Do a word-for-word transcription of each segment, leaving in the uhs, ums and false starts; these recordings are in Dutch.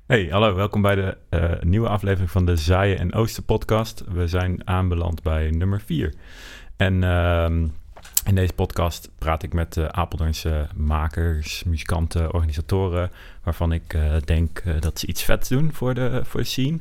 Hey, hallo, welkom bij de uh, nieuwe aflevering van de Zaaien en Oosten podcast. We zijn aanbeland bij nummer vier. En uh, in deze podcast praat ik met uh, Apeldoornse makers, muzikanten, organisatoren, waarvan ik uh, denk uh, dat ze iets vets doen voor de, voor de scene.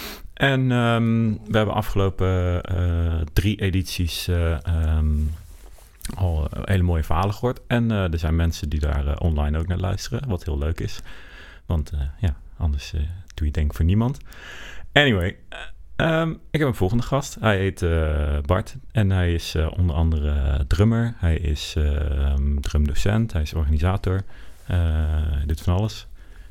En um, we hebben afgelopen uh, drie edities uh, um, al uh, hele mooie verhalen gehoord. En uh, er zijn mensen die daar uh, online ook naar luisteren, wat heel leuk is. Want uh, ja... Anders uh, doe je denk voor niemand. Anyway, uh, um, ik heb een volgende gast. Hij heet uh, Bart en hij is uh, onder andere drummer. Hij is uh, um, drumdocent, hij is organisator. Uh, hij doet van alles.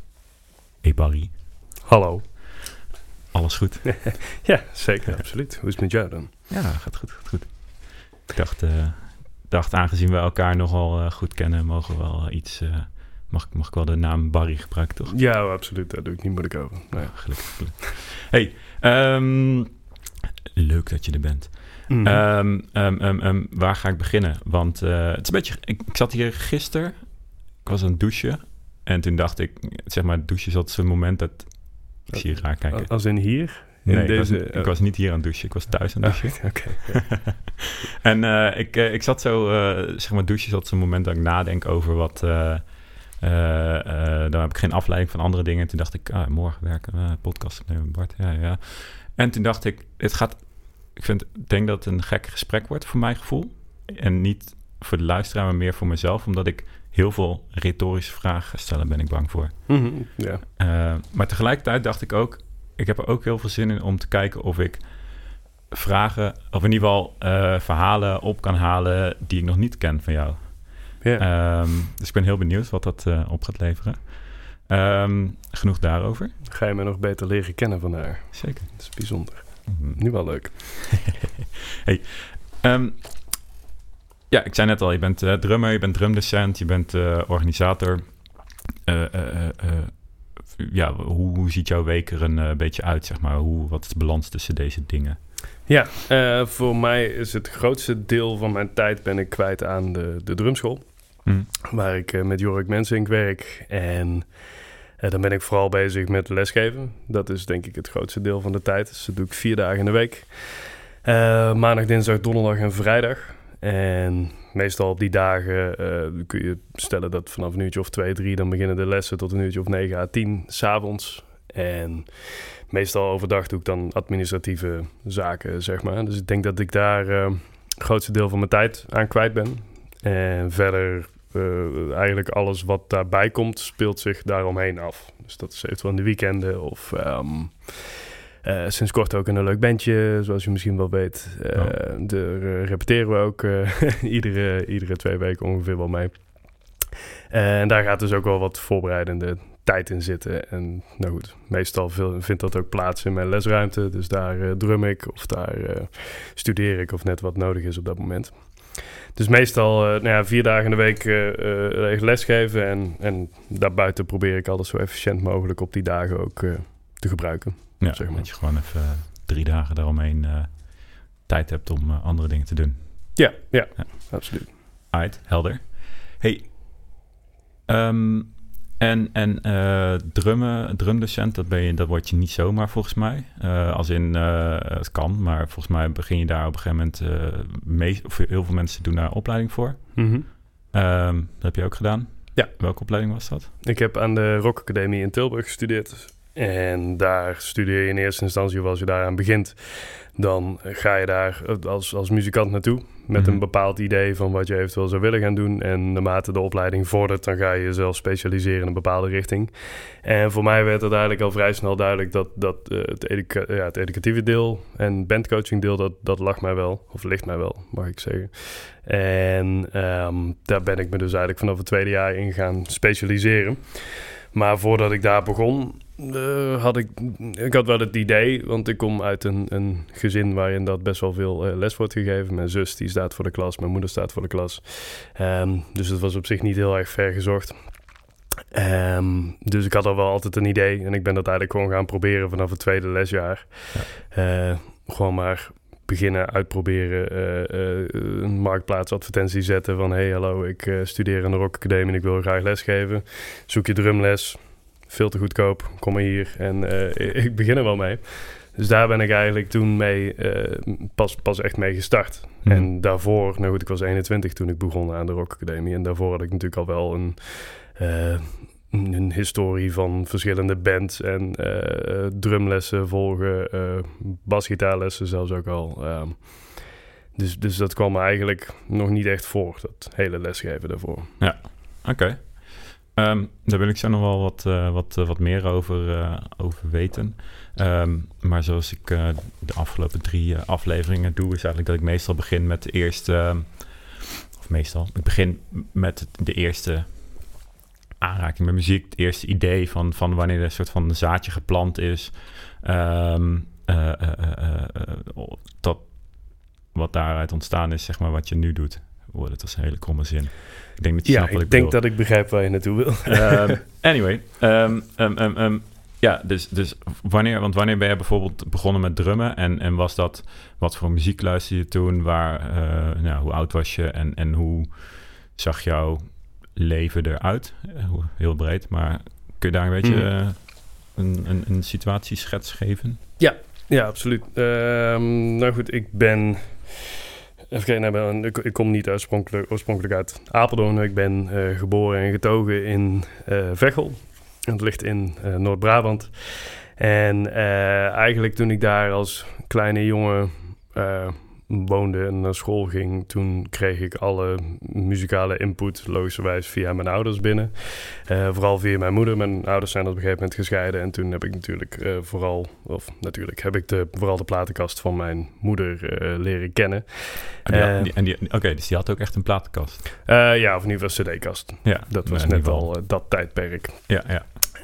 Hey Barry. Hallo. Alles goed? Ja, zeker, absoluut. Hoe is het met jou dan? Ja, gaat goed, gaat goed. Ik dacht, uh, dacht aangezien we elkaar nogal uh, goed kennen, mogen we wel uh, iets... Uh, Mag, mag ik wel de naam Barry gebruiken, toch? Ja, absoluut. Daar doe ik niet moeilijk over. Nee. Oh, gelukkig, gelukkig. Hey, um, leuk dat je er bent. Mm-hmm. Um, um, um, um, waar ga ik beginnen? Want uh, het is een beetje... Ik, ik zat hier gisteren, ik was aan het douchen. En toen dacht ik, zeg maar, douchen is altijd zo'n moment dat... Ik zie je raar kijken. Als in hier? In nee, deze, ik, was, ik was niet hier aan het douchen. Ik was thuis aan het douchen. Oh, Oké. Okay, yeah. en uh, ik, uh, ik zat zo... Uh, zeg maar, douchen is altijd zo'n moment dat ik nadenk over wat... Uh, Uh, uh, dan heb ik geen afleiding van andere dingen. En toen dacht ik, ah, morgen werken, uh, podcast opnemen, Bart. Ja, ja. En toen dacht ik, het gaat... Ik vind, denk dat het een gek gesprek wordt voor mijn gevoel. En niet voor de luisteraar, maar meer voor mezelf. Omdat ik heel veel retorische vragen ga stellen, ben ik bang voor. Mm-hmm, yeah. uh, maar tegelijkertijd dacht ik ook... Ik heb er ook heel veel zin in om te kijken of ik vragen... Of in ieder geval uh, verhalen op kan halen die ik nog niet ken van jou. Yeah. Um, dus ik ben heel benieuwd wat dat uh, op gaat leveren. Um, genoeg daarover. Ga je me nog beter leren kennen vandaag? Zeker. Dat is bijzonder. Mm-hmm. Nu wel leuk. hey, um, ja, ik zei net al, je bent uh, drummer, je bent drumdocent, je bent uh, organisator. Uh, uh, uh, uh, ja, hoe, hoe ziet jouw week er een uh, beetje uit, zeg maar? Hoe, wat is de balans tussen deze dingen? Ja, uh, voor mij is het grootste deel van mijn tijd ben ik kwijt aan de, de drumschool. Mm. Waar ik uh, met Jorik Mensink werk. En uh, dan ben ik vooral bezig met lesgeven. Dat is denk ik het grootste deel van de tijd. Dus dat doe ik vier dagen in de week. Uh, maandag, dinsdag, donderdag en vrijdag. En meestal op die dagen uh, kun je stellen dat vanaf een uurtje of twee, drie... dan beginnen de lessen tot een uurtje of negen à tien 's avonds. En meestal overdag doe ik dan administratieve zaken, zeg maar. Dus ik denk dat ik daar uh, het grootste deel van mijn tijd aan kwijt ben. En verder, uh, eigenlijk alles wat daarbij komt, speelt zich daaromheen af. Dus dat is eventueel in de weekenden of um, uh, sinds kort ook in een leuk bandje, zoals je misschien wel weet. Uh, oh. Daar uh, repeteren we ook uh, iedere, iedere twee weken ongeveer wel mee. Uh, en daar gaat dus ook wel wat voorbereidende tijd in zitten. En nou goed, meestal veel, vindt dat ook plaats in mijn lesruimte. Dus daar uh, drum ik of daar uh, studeer ik of net wat nodig is op dat moment. Dus meestal uh, nou ja, vier dagen in de week uh, uh, lesgeven. En, en daarbuiten probeer ik alles zo efficiënt mogelijk op die dagen ook uh, te gebruiken. Ja, zeg maar. Dat je gewoon even uh, drie dagen daaromheen uh, tijd hebt om uh, andere dingen te doen. Ja, ja, ja. Absoluut. Alright, helder. Hey, um, En, en uh, drummen, drumdocent, dat, ben je, dat word je niet zomaar volgens mij. Uh, als in, uh, het kan, maar volgens mij begin je daar op een gegeven moment... Uh, mee, of heel veel mensen doen daar opleiding voor. Mm-hmm. Um, dat heb je ook gedaan? Ja. Welke opleiding was dat? Ik heb aan de Rock Academie in Tilburg gestudeerd. En daar studeer je in eerste instantie, of als je daaraan begint... dan ga je daar als, als muzikant naartoe... met mm-hmm. een bepaald idee van wat je eventueel zou willen gaan doen. En naarmate de opleiding vordert, dan ga je jezelf specialiseren in een bepaalde richting. En voor mij werd het eigenlijk al vrij snel duidelijk... dat, dat uh, het, educa- ja, het educatieve deel en bandcoaching deel, dat, dat lag mij wel. Of ligt mij wel, mag ik zeggen. En um, daar ben ik me dus eigenlijk vanaf het tweede jaar in gaan specialiseren. Maar voordat ik daar begon... Uh, had ik, ik had wel het idee, want ik kom uit een, een gezin waarin dat best wel veel uh, les wordt gegeven. Mijn zus die staat voor de klas, mijn moeder staat voor de klas. Um, dus het was op zich niet heel erg ver gezocht. Um, dus ik had al wel altijd een idee en ik ben dat eigenlijk gewoon gaan proberen vanaf het tweede lesjaar. Ja. Uh, gewoon maar beginnen uitproberen, uh, uh, een marktplaatsadvertentie zetten van... hey, hallo, ik uh, studeer aan de Rock Academie en ik wil graag lesgeven. Zoek je drumles... veel te goedkoop, kom maar hier en uh, ik begin er wel mee. Dus daar ben ik eigenlijk toen mee, uh, pas, pas echt mee gestart. Hmm. En daarvoor, nou goed, ik was eenentwintig toen ik begon aan de Rock Academie. En daarvoor had ik natuurlijk al wel een, uh, een historie van verschillende bands en uh, drumlessen volgen, uh, basgitaarlessen zelfs ook al. Um, dus, dus dat kwam me eigenlijk nog niet echt voor, dat hele lesgeven daarvoor. Ja, oké. Okay. Um, daar wil ik zo nog wel wat, uh, wat, uh, wat meer over, uh, over weten. Um, maar zoals ik uh, de afgelopen drie uh, afleveringen doe, is eigenlijk dat ik meestal begin met de eerste... Uh, of meestal, ik begin met de eerste aanraking met muziek. Het eerste idee van, van wanneer er een soort van zaadje geplant is. Um, uh, uh, uh, uh, dat wat daaruit ontstaan is, zeg maar, wat je nu doet. Oh, dat was een hele kromme zin. Ik denk dat je ja, snapt wat ik, ik denk bedoel. dat ik begrijp waar je naartoe wil. um, anyway, um, um, um, um, ja, dus, dus wanneer, want wanneer ben je bijvoorbeeld begonnen met drummen en, en was dat, wat voor muziek luisterde je toen, waar, uh, nou, hoe oud was je en, en hoe zag jouw leven eruit? Uh, heel breed, maar kun je daar een beetje mm. uh, een, een, een situatieschets geven? Ja, ja, absoluut. Um, nou goed, ik ben... Even kijken, ik, ik kom niet oorspronkelijk, oorspronkelijk uit Apeldoorn. Ik ben uh, geboren en getogen in uh, Veghel. Het ligt in uh, Noord-Brabant. En uh, eigenlijk toen ik daar als kleine jongen uh, woonde en naar school ging, toen kreeg ik alle muzikale input logischerwijs via mijn ouders binnen. Uh, vooral via mijn moeder. Mijn ouders zijn op een gegeven moment gescheiden. En toen heb ik natuurlijk uh, vooral, of natuurlijk heb ik de, vooral de platenkast van mijn moeder uh, leren kennen. En die, uh, die, Oké, okay, dus die had ook echt een platenkast? Uh, ja, of in ieder geval een cd-kast. Ja, dat was net al uh, dat tijdperk. Ja, ja.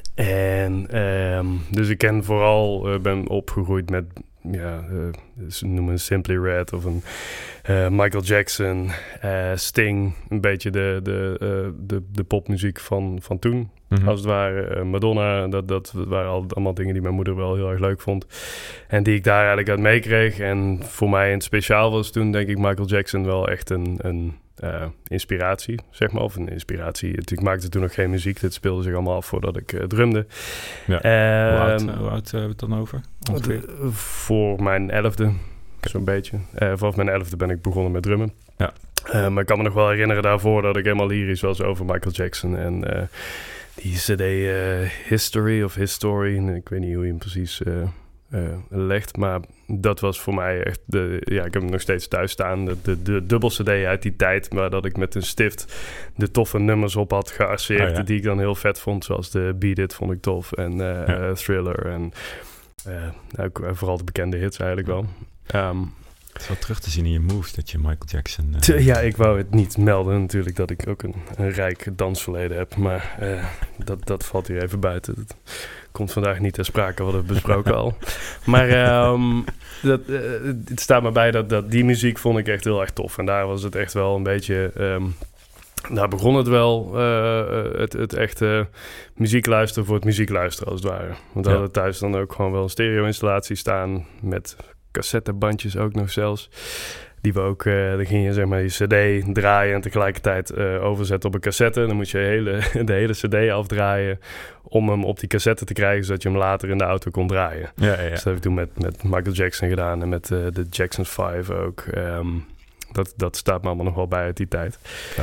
En um, dus ik ken vooral, uh, ben opgegroeid met, ja, uh, ze noemen een Simply Red of een uh, Michael Jackson, uh, Sting, een beetje de, de, uh, de, de popmuziek van, van toen, mm-hmm. als het ware. Uh, Madonna, dat, dat waren al, allemaal dingen die mijn moeder wel heel erg leuk vond. En die ik daar eigenlijk uit meekreeg. En voor mij in het speciaal was toen, denk ik, Michael Jackson wel echt een... een Uh, inspiratie, zeg maar. Of een inspiratie. Ik maakte toen nog geen muziek. Dit speelde zich allemaal af voordat ik uh, drumde. Ja. Uh, hoe oud, uh, hoe oud uh, hebben we het dan over? Uh, voor mijn elfde, okay. Zo'n beetje. Uh, vanaf mijn elfde ben ik begonnen met drummen. Ja. Uh, maar ik kan me nog wel herinneren daarvoor dat ik helemaal lyrisch was over Michael Jackson. En uh, die cd uh, History of History, ik weet niet hoe je hem precies... Uh, Uh, legt, maar dat was voor mij echt de, ja, ik heb hem nog steeds thuis staan, de, de, de dubbel cd uit die tijd, maar dat ik met een stift de toffe nummers op had gearseerd, oh, ja. die ik dan heel vet vond, zoals de Beat It vond ik tof en uh, ja. uh, Thriller en uh, nou, vooral de bekende hits eigenlijk wel. Um, Het is wel terug te zien in je moves dat je Michael Jackson... Uh... Te, ja, ik wou het niet melden natuurlijk dat ik ook een, een rijk dansverleden heb, maar uh, dat, dat valt hier even buiten. Dat komt vandaag niet ter sprake, wat we besproken al. Maar um, dat, uh, het staat me bij dat, dat die muziek vond ik echt heel erg tof. En daar was het echt wel een beetje... Um, daar begon het wel, uh, het, het echte muziek luisteren voor het muziek luisteren als het ware. Want we ja. hadden thuis dan ook gewoon wel een stereo-installatie staan met... cassettebandjes ook nog zelfs. Die we ook, uh, dan ging je zeg maar je cd draaien en tegelijkertijd uh, overzetten op een cassette. Dan moest je hele, de hele cd afdraaien om hem op die cassette te krijgen, zodat je hem later in de auto kon draaien. Ja, ja, ja. Dus dat heb ik toen met, met Michael Jackson gedaan en met uh, de Jackson vijf ook. Um, dat, dat staat me allemaal nog wel bij uit die tijd.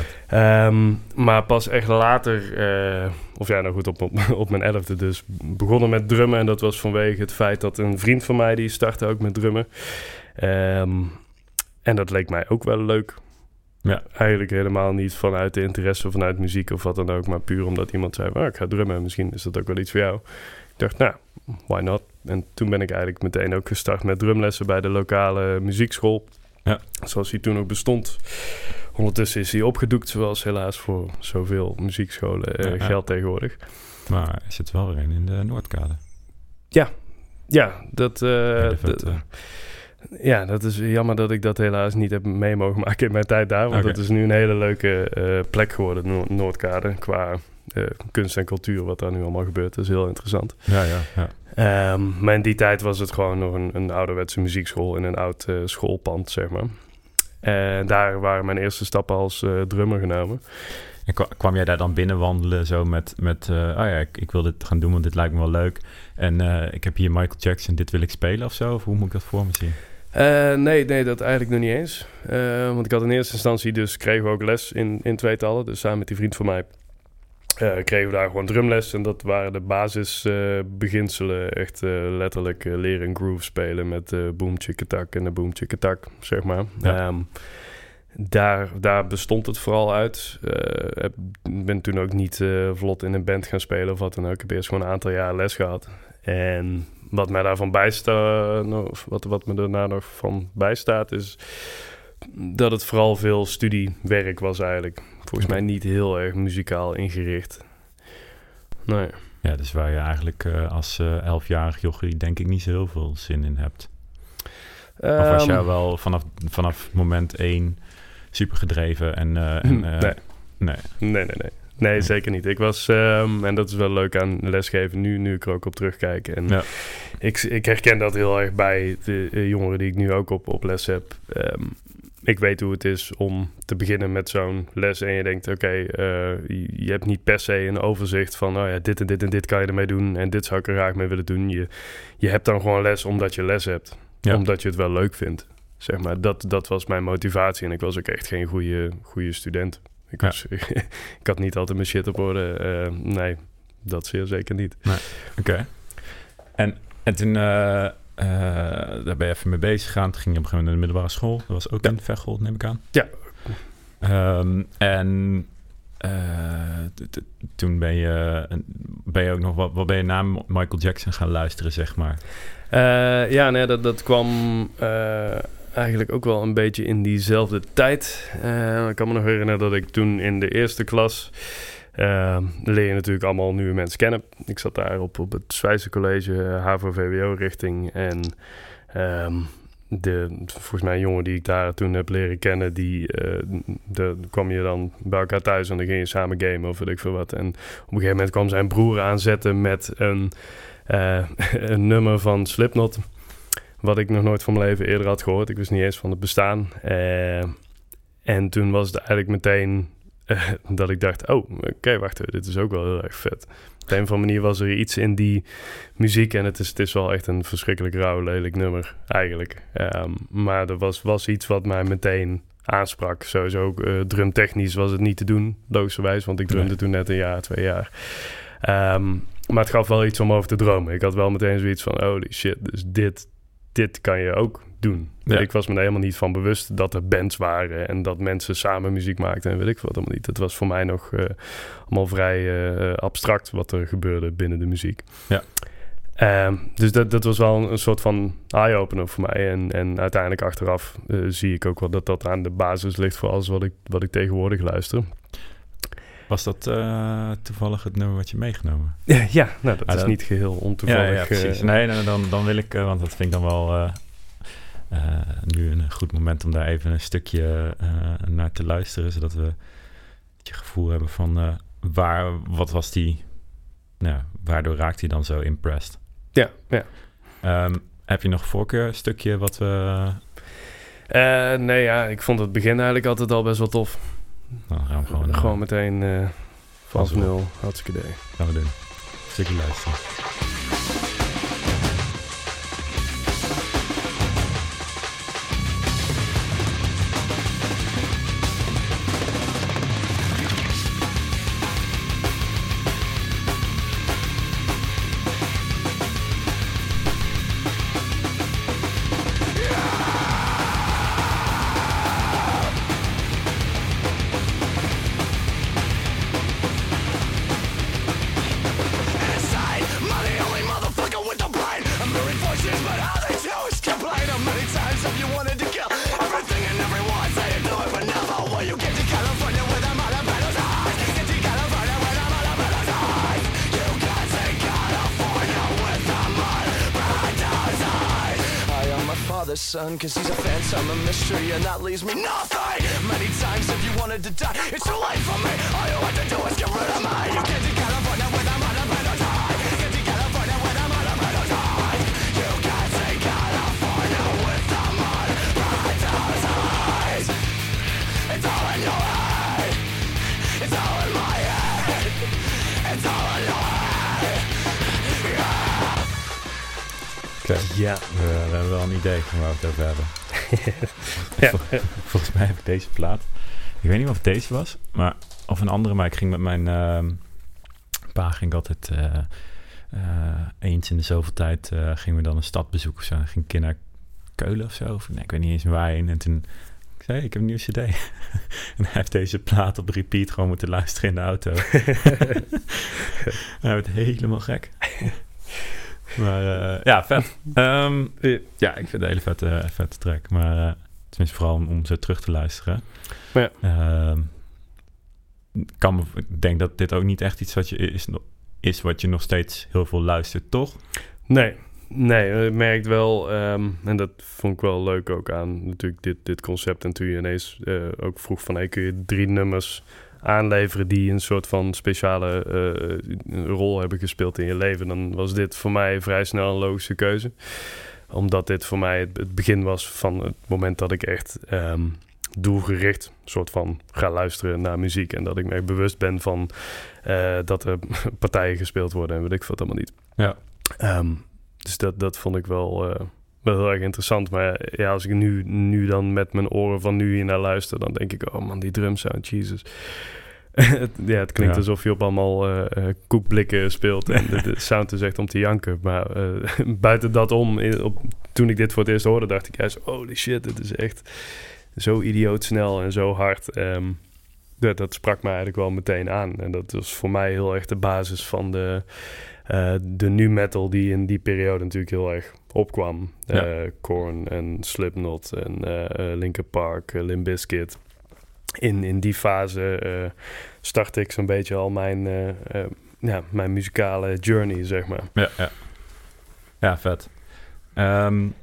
Um, maar pas echt later, uh, of ja, nou goed, op, op, op mijn elfde dus begonnen met drummen. En dat was vanwege het feit dat een vriend van mij, die startte ook met drummen. Um, en dat leek mij ook wel leuk. Ja. Eigenlijk helemaal niet vanuit de interesse, vanuit muziek of wat dan ook. Maar puur omdat iemand zei, oh, ik ga drummen, misschien is dat ook wel iets voor jou. Ik dacht, nou, why not? En toen ben ik eigenlijk meteen ook gestart met drumlessen bij de lokale muziekschool. Ja. Zoals die toen ook bestond. Ondertussen is hij opgedoekt, zoals helaas voor zoveel muziekscholen uh, ja, ja. geldt tegenwoordig. Maar er zit wel weer een in de Noordkade. Ja, ja, dat, uh, dat, uh, ja, dat is jammer dat ik dat helaas niet heb mee mogen maken in mijn tijd daar. Want okay. dat is nu een hele leuke uh, plek geworden, no- Noordkade, qua uh, kunst en cultuur, wat daar nu allemaal gebeurt. Dat is heel interessant. Ja, ja, ja. Um, maar in die tijd was het gewoon nog een, een ouderwetse muziekschool in een oud uh, schoolpand, zeg maar. En daar waren mijn eerste stappen als uh, drummer genomen. En kwam jij daar dan binnenwandelen zo met, met uh, oh ja, ik, ik wil dit gaan doen, want dit lijkt me wel leuk. En uh, ik heb hier Michael Jackson, dit wil ik spelen of zo? Of hoe moet ik dat voor me zien? Uh, nee, nee, dat eigenlijk nog niet eens. Uh, want ik had in eerste instantie dus, kregen we ook les in, in tweetallen. Dus samen met die vriend van mij uh, kregen we daar gewoon drumles. En dat waren de basisbeginselen. Uh, Echt uh, letterlijk uh, leren een groove spelen met uh, boom chickatak en de boom chickatak, zeg maar. Ja. Um, Daar, daar bestond het vooral uit. Ik uh, ben toen ook niet uh, vlot in een band gaan spelen of wat dan ook. Ik heb eerst gewoon een aantal jaar les gehad. En wat mij daarvan bijstaat, uh, wat, wat me daarna nog van bijstaat, is dat het vooral veel studiewerk was eigenlijk. Volgens mij niet heel erg muzikaal ingericht. Nee. Ja, dus waar je eigenlijk uh, als uh, elfjarig jochie denk ik niet zo heel veel zin in hebt. Um, of was jij wel vanaf, vanaf moment één super gedreven en... Uh, en uh, nee. Nee. Nee, nee, nee. Nee, zeker niet. Ik was, um, en dat is wel leuk aan lesgeven, nu, nu ik er ook op terugkijk. En ja. ik, ik herken dat heel erg bij de uh, jongeren die ik nu ook op, op les heb. Um, ik weet hoe het is om te beginnen met zo'n les en je denkt, oké, okay, uh, je, je hebt niet per se een overzicht van, oh ja, dit en dit en dit kan je ermee doen en dit zou ik er graag mee willen doen. Je, je hebt dan gewoon les omdat je les hebt. Ja. Omdat je het wel leuk vindt. Zeg maar, dat, dat was mijn motivatie. En ik was ook echt geen goede, goede student. Ik, was, ja. ik had niet altijd mijn shit op orde. Uh, nee, dat zeer zeker niet. Nee. Oké. Okay. En, en toen, uh, uh, daar ben je even mee bezig gegaan. Toen ging je op een gegeven moment naar de middelbare school. Dat was ook ja. in Veghel, neem ik aan. Ja. Um, en uh, t- t- toen ben je, ben je ook nog... Wat, wat ben je na Michael Jackson gaan luisteren, zeg maar? Uh, ja, nee, dat, dat kwam uh, eigenlijk ook wel een beetje in diezelfde tijd. Uh, ik kan me nog herinneren dat ik toen in de eerste klas... Uh, leer je natuurlijk allemaal nieuwe mensen kennen. Ik zat daar op, op het Zwijse College, H A V O V W O-richting. En um, de, volgens mij een jongen die ik daar toen heb leren kennen... die uh, de, kwam je dan bij elkaar thuis en dan ging je samen gamen of weet ik veel wat. En op een gegeven moment kwam zijn broer aanzetten met een... Uh, een nummer van Slipknot, wat ik nog nooit van mijn leven eerder had gehoord. Ik wist niet eens van het bestaan. Uh, en toen was het eigenlijk meteen uh, dat ik dacht, oh, oké, okay, wacht even, dit is ook wel heel erg vet. Op een of andere manier was er iets in die muziek en het is, het is wel echt een verschrikkelijk rauw, lelijk nummer eigenlijk. Um, maar er was, was iets wat mij meteen aansprak. Sowieso ook uh, drumtechnisch was het niet te doen, logischerwijs, want ik drumde nee. toen net een jaar, twee jaar. Um, Maar het gaf wel iets om over te dromen. Ik had wel meteen zoiets van, holy shit, dus dit, dit kan je ook doen. Ja. Ik was me er helemaal niet van bewust dat er bands waren... en dat mensen samen muziek maakten en weet ik wat allemaal niet. Het was voor mij nog uh, allemaal vrij uh, abstract wat er gebeurde binnen de muziek. Ja. Uh, dus dat, dat was wel een, een soort van eye-opener voor mij. En, en uiteindelijk achteraf uh, zie ik ook wel dat dat aan de basis ligt... voor alles wat ik, wat ik tegenwoordig luister... Was dat uh, toevallig het nummer wat je meegenomen? Ja, ja nou, dat ah, is dat... niet geheel ontoevallig. Ja, ja precies. Uh, nee, nee, dan, dan wil ik, uh, want dat vind ik dan wel uh, uh, nu een goed moment om daar even een stukje uh, naar te luisteren, zodat we het gevoel hebben van uh, waar, wat was die, nou, waardoor raakt hij dan zo impressed? Ja, ja. Um, heb je nog voorkeur een stukje wat we... Uh, nee, ja, ik vond het begin eigenlijk altijd al best wel tof. Dan gaan we gewoon... Uh, gewoon meteen uh, vanaf nul. Hartstikke idee. Gaan we doen. Stukje luisteren. Son, cause he's a phantom, a mystery, and that leaves me nothing. Many times if you wanted to die, it's too late for me. All you have to do is get rid of me. You get to California with a man of die. Get to California with a man of die. You can't take California with the man of eyes. It's all in your head. It's all Okay. Ja. We, we hebben wel een idee van waar we het over hebben. ja. Vol, volgens mij heb ik deze plaat. Ik weet niet of het deze was, maar of een andere. Maar ik ging met mijn uh, pa ging ik altijd uh, uh, eens in de zoveel tijd uh, gingen we dan een stad bezoeken of zo. Dan ging ik een keer naar Keulen of zo. Of, nee, ik weet niet eens waar heen. En toen ik zei, ik heb een nieuwe cd. En hij heeft deze plaat op repeat gewoon moeten luisteren in de auto. Hij werd helemaal gek. Maar uh, ja, vet. Um, ja, ik vind het een hele vette, vette track. Maar uh, tenminste vooral om, om zo terug te luisteren. Maar ja. Uh, kan me, ik denk dat dit ook niet echt iets wat je is, is wat je nog steeds heel veel luistert, toch? Nee, nee, ik merk wel, um, en dat vond ik wel leuk ook aan natuurlijk dit, dit concept. En toen je ineens uh, ook vroeg van, hey, kun je drie nummers aanleveren die een soort van speciale uh, rol hebben gespeeld in je leven, dan was dit voor mij vrij snel een logische keuze. Omdat dit voor mij het, het begin was van het moment dat ik echt um, doelgericht soort van ga luisteren naar muziek. En dat ik me echt bewust ben van uh, dat er partijen gespeeld worden en weet ik veel allemaal niet. Ja. Um, dus dat, dat vond ik wel, uh, wel heel erg interessant. Maar ja, als ik nu, nu dan met mijn oren van nu hier naar luister, dan denk ik, oh man, die drum sound, Jesus. Ja, het klinkt ja. alsof je op allemaal uh, koekblikken speelt en de, de sound is echt om te janken. Maar uh, buiten dat om, in, op, toen ik dit voor het eerst hoorde, dacht ik juist, holy shit, dit is echt zo idioot snel en zo hard. Um, dat, dat sprak me eigenlijk wel meteen aan. En dat was voor mij heel erg de basis van de, uh, de nu metal die in die periode natuurlijk heel erg opkwam. Ja. Uh, Korn en Slipknot en uh, uh, Linkin Park, uh, Limp Bizkit. In, in die fase uh, startte ik zo'n beetje al mijn, uh, uh, ja, mijn muzikale journey, zeg maar. Ja, ja. Ja, vet. Um,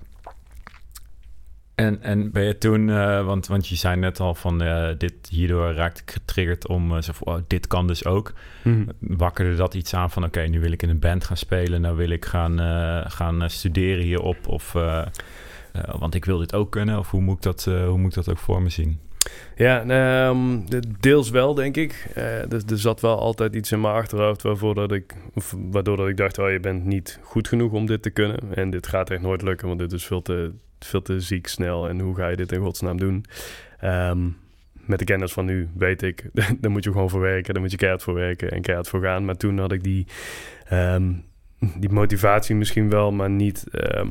en, en ben je toen, uh, want, want je zei net al van uh, dit hierdoor raakte ik getriggerd om uh, zo van, oh, dit kan dus ook. Mm-hmm. Wakkerde dat iets aan van, oké, okay, nu wil ik in een band gaan spelen, nou wil ik gaan, uh, gaan uh, studeren hierop, of, uh, uh, want ik wil dit ook kunnen, of hoe moet ik dat, uh, hoe moet ik dat ook voor me zien? Ja, um, deels wel, denk ik. Uh, dus er zat wel altijd iets in mijn achterhoofd waarvoor dat ik, of waardoor dat ik dacht, oh, je bent niet goed genoeg om dit te kunnen. En dit gaat echt nooit lukken, want dit is veel te, veel te ziek snel. En hoe ga je dit in godsnaam doen? Um, met de kennis van nu weet ik, daar moet je gewoon voor werken. Daar moet je keihard voor werken en keihard voor gaan. Maar toen had ik die... Um, die motivatie misschien wel, maar niet,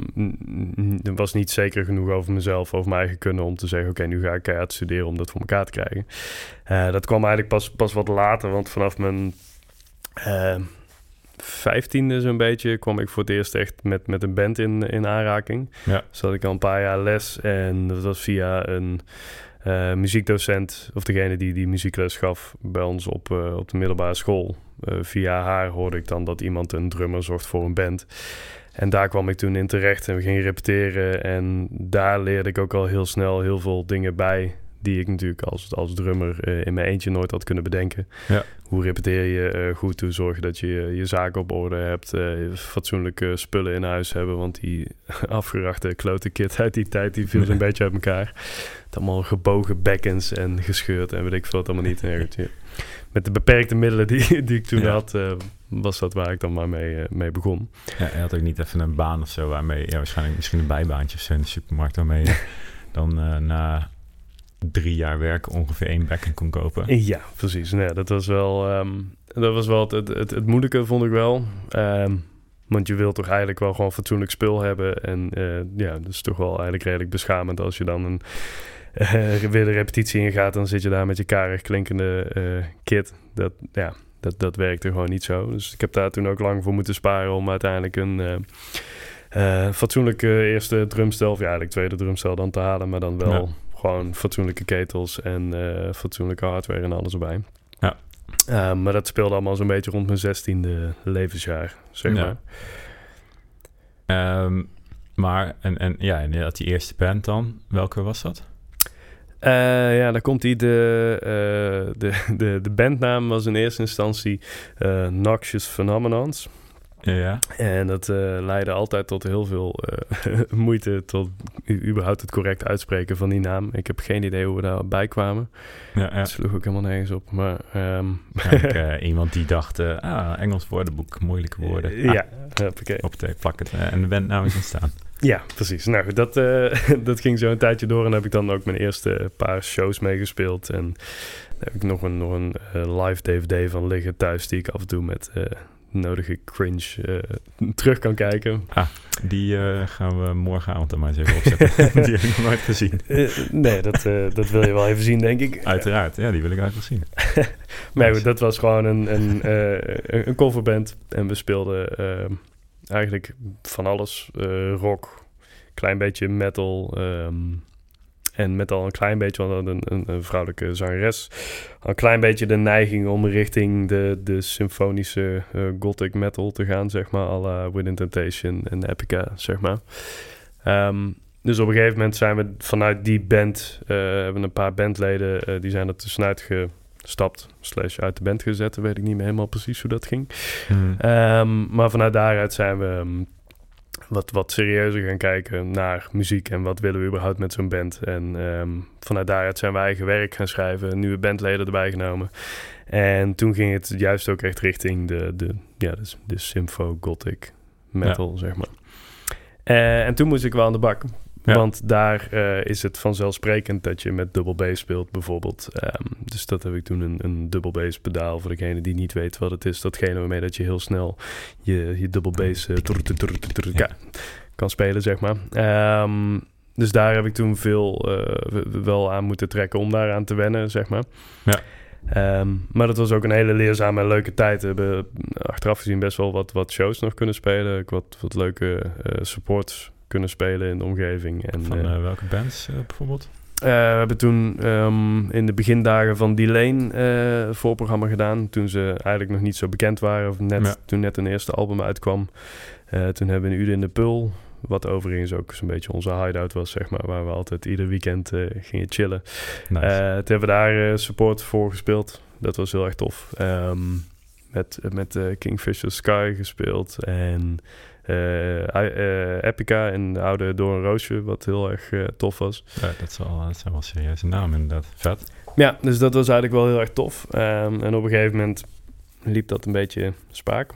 um, er was niet zeker genoeg over mezelf, over mijn eigen kunnen om te zeggen, oké, okay, nu ga ik keihard studeren om dat voor elkaar te krijgen. Uh, dat kwam eigenlijk pas, pas wat later, want vanaf mijn uh, vijftiende zo'n beetje kwam ik voor het eerst echt met, met een band in, in aanraking. Ja. Dus had ik al een paar jaar les en dat was via een uh, muziekdocent, of degene die die muziekles gaf bij ons op, uh, op de middelbare school. Uh, via haar hoorde ik dan dat iemand een drummer zocht voor een band. En daar kwam ik toen in terecht en we gingen repeteren. En daar leerde ik ook al heel snel heel veel dingen bij die ik natuurlijk als, als drummer uh, in mijn eentje nooit had kunnen bedenken. Ja. Hoe repeteer je uh, goed, toe zorgen dat je je zaken op orde hebt, uh, fatsoenlijke spullen in huis hebben, want die afgerachte klote kit uit die tijd, die viel zo'n beetje uit elkaar. Het allemaal gebogen bekkens en gescheurd en weet ik veel, het allemaal niet. En ja. Met de beperkte middelen die, die ik toen ja. had, uh, was dat waar ik dan maar mee, uh, mee begon. Ja, je had ook niet even een baan of zo waarmee, ja, waarschijnlijk misschien een bijbaantje of zo in de supermarkt, waarmee je dan uh, na drie jaar werken ongeveer één bekken kon kopen. Ja, precies. Nee, dat was wel, um, dat was wel het, het, het, het moeilijke, vond ik wel. Um, want je wilt toch eigenlijk wel gewoon fatsoenlijk spul hebben. En uh, ja, dat is toch wel eigenlijk redelijk beschamend als je dan een uh, weer de repetitie ingaat, dan zit je daar met je karig klinkende uh, kit. Dat, ja, dat, dat werkte gewoon niet zo. Dus ik heb daar toen ook lang voor moeten sparen om uiteindelijk een uh, uh, fatsoenlijke eerste drumstel, of ja, eigenlijk tweede drumstel dan te halen, maar dan wel ja. gewoon fatsoenlijke ketels en uh, fatsoenlijke hardware en alles erbij. Ja. Uh, maar dat speelde allemaal zo'n beetje rond mijn zestiende levensjaar, zeg ja. maar. Um, maar, en, en ja, en die eerste band dan, welke was dat? Uh, ja, daar komt hij. De, uh, de, de, de bandnaam was in eerste instantie uh, Noxious Phenomenons. Ja. En dat uh, leidde altijd tot heel veel uh, moeite... tot u- überhaupt het correct uitspreken van die naam. Ik heb geen idee hoe we daarbij kwamen. Ja, ja. Dat sloeg ook helemaal nergens op. Maar, um... uh, iemand die dacht... Uh, ah, Engels woordenboek, moeilijke woorden. Uh, ah, ja, oké. Op de plak het uh, en de band nou is ontstaan. Ja, precies. Nou goed, dat, uh, dat ging zo een tijdje door... en heb ik dan ook mijn eerste paar shows meegespeeld. En daar heb ik nog een, nog een uh, live D V D van liggen thuis... die ik af en toe met... Uh, nodige cringe uh, terug kan kijken. Ah, die uh, gaan we morgenavond dan maar eens even opzetten. Die heb ik nog nooit gezien. Uh, nee, dat, uh, dat wil je wel even zien, denk ik. Uiteraard, ja, die wil ik eigenlijk zien. Maar goed, dat was gewoon een, een, uh, een coverband. En we speelden uh, eigenlijk van alles. Uh, rock, klein beetje metal... Um, En met al een klein beetje, want een, een, een vrouwelijke zangeres... al een klein beetje de neiging om richting de, de symfonische uh, gothic metal te gaan... zeg maar, à la Within Temptation en Epica, zeg maar. Um, dus op een gegeven moment zijn we vanuit die band... Uh, hebben een paar bandleden, uh, die zijn er tussenuit gestapt... slash uit de band gezet, weet ik niet meer helemaal precies hoe dat ging. Hmm. Um, maar vanuit daaruit zijn we... Um, Wat, wat serieuzer gaan kijken naar muziek en wat willen we überhaupt met zo'n band. En um, vanuit daaruit zijn we eigen werk gaan schrijven, nieuwe bandleden erbij genomen. En toen ging het juist ook echt richting de, de, ja, de, de sympho gothic metal, ja. zeg maar. Uh, en toen moest ik wel aan de bak. Ja. Want daar uh, is het vanzelfsprekend dat je met double bass speelt bijvoorbeeld. Um, dus dat heb ik toen een, een double bass pedaal voor degene die niet weet wat het is. Datgene waarmee dat je heel snel je, je double bass uh, trrr, trrr, trrr, trrr, ja. kan spelen, zeg maar. Um, dus daar heb ik toen veel uh, wel aan moeten trekken om daaraan te wennen, zeg maar. Ja. Um, maar dat was ook een hele leerzame en leuke tijd. We hebben achteraf gezien best wel wat, wat shows nog kunnen spelen. Ik wat, wat leuke uh, supports kunnen spelen in de omgeving. En, van uh, welke bands uh, bijvoorbeeld? Uh, we hebben toen um, in de begindagen van D-Lane uh, voorprogramma gedaan. Toen ze eigenlijk nog niet zo bekend waren. Of net, ja. Toen net een eerste album uitkwam. Uh, toen hebben we een Ude in de Pul. Wat overigens ook zo'n beetje onze hideout was, zeg maar. Waar we altijd ieder weekend uh, gingen chillen. Nice. Uh, toen hebben we daar uh, support voor gespeeld. Dat was heel erg tof. Um, met met uh, Kingfisher Sky gespeeld. En... Uh, uh, Epica en de oude Door een Roosje, wat heel erg uh, tof was. Ja, dat, is wel, dat zijn wel serieuze namen inderdaad. Vet. Ja, dus dat was eigenlijk wel heel erg tof. Um, en op een gegeven moment liep dat een beetje spaak.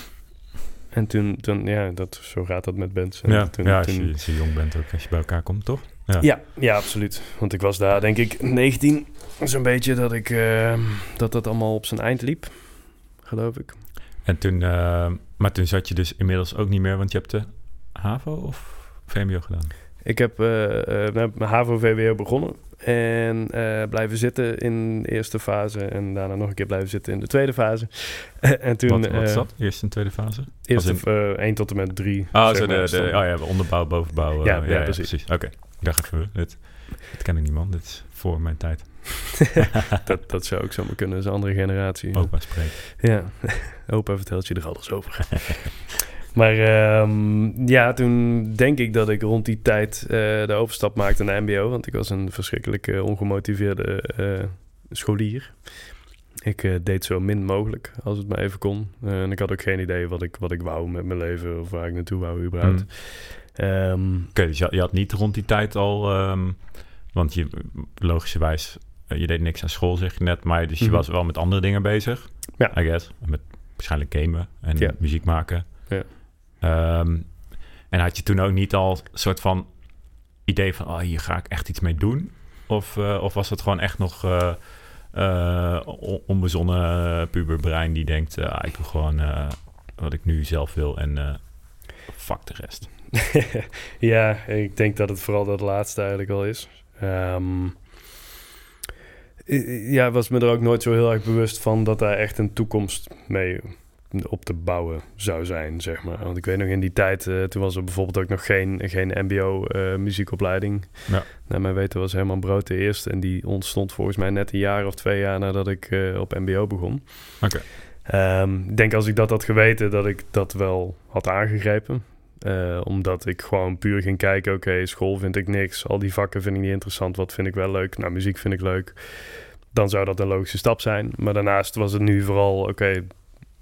En toen, toen ja, dat, zo gaat dat met bands. En ja, toen, ja, als, toen... je, als je jong bent ook, als je bij elkaar komt, toch? Ja, ja, ja absoluut. Want ik was daar, denk ik, negentien. Zo'n beetje dat ik uh, dat dat allemaal op zijn eind liep, geloof ik. En toen, uh, maar toen zat je dus inmiddels ook niet meer, want je hebt de HAVO of V M B O gedaan? Ik heb uh, uh, mijn HAVO-V W O begonnen en uh, blijven zitten in de eerste fase en daarna nog een keer blijven zitten in de tweede fase. en toen, wat, wat is dat? Eerste en tweede fase? Eerste in... uh, één tot en met drie. Oh, zo de, de, oh ja, onderbouw, bovenbouw. Uh, ja, ja, ja, ja, precies. precies. Oké, okay. Ik dacht even, dit, dit ken ik niet, man. Dit is voor mijn tijd. dat, dat zou ook zomaar kunnen, dat is een andere generatie. Opa spreekt. Ja, opa vertelt je er alles over. Maar um, ja, toen denk ik dat ik rond die tijd uh, de overstap maakte naar M B O. Want ik was een verschrikkelijk uh, ongemotiveerde uh, scholier. Ik uh, deed zo min mogelijk, als het maar even kon. Uh, en ik had ook geen idee wat ik, wat ik wou met mijn leven of waar ik naartoe wou überhaupt. Mm. Um, Oké, okay, dus je, je had niet rond die tijd al... Um, want je, logischerwijs, uh, je deed niks aan school, zeg je net. Maar dus je mm-hmm. was wel met andere dingen bezig. Ja. I guess. Met waarschijnlijk gamen en ja. muziek maken. Ja. Um, en had je toen ook niet al een soort van idee van... oh, hier ga ik echt iets mee doen? Of, uh, of was het gewoon echt nog uh, uh, onbezonnen puberbrein die denkt... Uh, ik doe gewoon uh, wat ik nu zelf wil en uh, fuck de rest? Ja, ik denk dat het vooral dat laatste eigenlijk wel is. Um, ja, was me er ook nooit zo heel erg bewust van... dat daar echt een toekomst mee... op te bouwen zou zijn, zeg maar. Want ik weet nog in die tijd, uh, toen was er bijvoorbeeld ook nog geen, geen M B O-muziekopleiding. Uh, ja. Naar mijn weten was Herman Brood de eerste en die ontstond volgens mij net een jaar of twee jaar nadat ik uh, op M B O begon. Oké. Okay. Um, ik denk als ik dat had geweten, dat ik dat wel had aangegrepen. Uh, omdat ik gewoon puur ging kijken, oké, okay, school vind ik niks, al die vakken vind ik niet interessant, wat vind ik wel leuk? Nou, muziek vind ik leuk. Dan zou dat een logische stap zijn. Maar daarnaast was het nu vooral, oké, okay,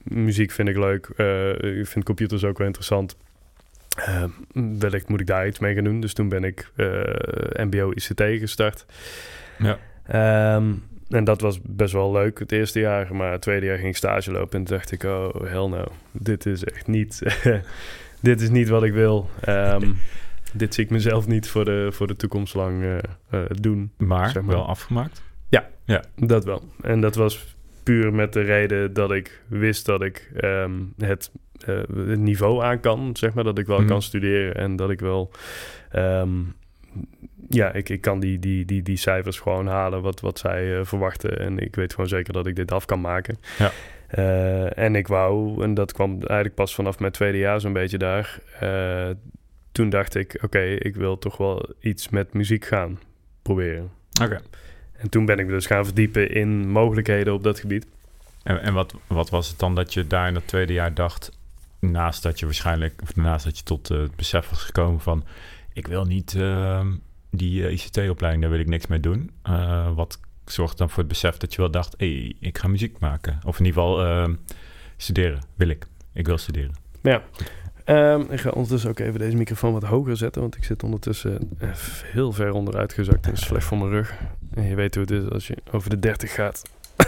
muziek vind ik leuk. Uh, ik vind computers ook wel interessant. Uh, wellicht moet ik daar iets mee gaan doen. Dus toen ben ik uh, M B O I C T gestart. Ja. Um, en dat was best wel leuk het eerste jaar. Maar het tweede jaar ging ik stage lopen. En toen dacht ik, oh, hell no. Dit is echt niet... dit is niet wat ik wil. Um, dit zie ik mezelf niet voor de, voor de toekomst lang uh, uh, doen. Maar, zeg maar wel afgemaakt? Ja, ja, dat wel. En dat was puur met de reden dat ik wist dat ik um, het, uh, het niveau aan kan. Zeg maar, dat ik wel mm. kan studeren en dat ik wel... Um, ja, ik, ik kan die, die, die, die cijfers gewoon halen wat, wat zij uh, verwachten. En ik weet gewoon zeker dat ik dit af kan maken. Ja. Uh, en ik wou, en dat kwam eigenlijk pas vanaf mijn tweede jaar zo'n beetje daar... Uh, toen dacht ik, oké, okay, ik wil toch wel iets met muziek gaan proberen. Oké. Okay. En toen ben ik me dus gaan verdiepen in mogelijkheden op dat gebied. En, en wat, wat was het dan dat je daar in het tweede jaar dacht... naast dat je waarschijnlijk... of naast dat je tot uh, het besef was gekomen van... ik wil niet uh, die uh, I C T-opleiding, daar wil ik niks mee doen. Uh, wat zorgt dan voor het besef dat je wel dacht... hé, hey, ik ga muziek maken. Of in ieder geval uh, studeren, wil ik. Ik wil studeren. Ja. Um, ik ga ondertussen ook even deze microfoon wat hoger zetten... want ik zit ondertussen uh, heel ver onderuit gezakt. Dat is slecht voor mijn rug. En je weet hoe het is als je over de dertig gaat...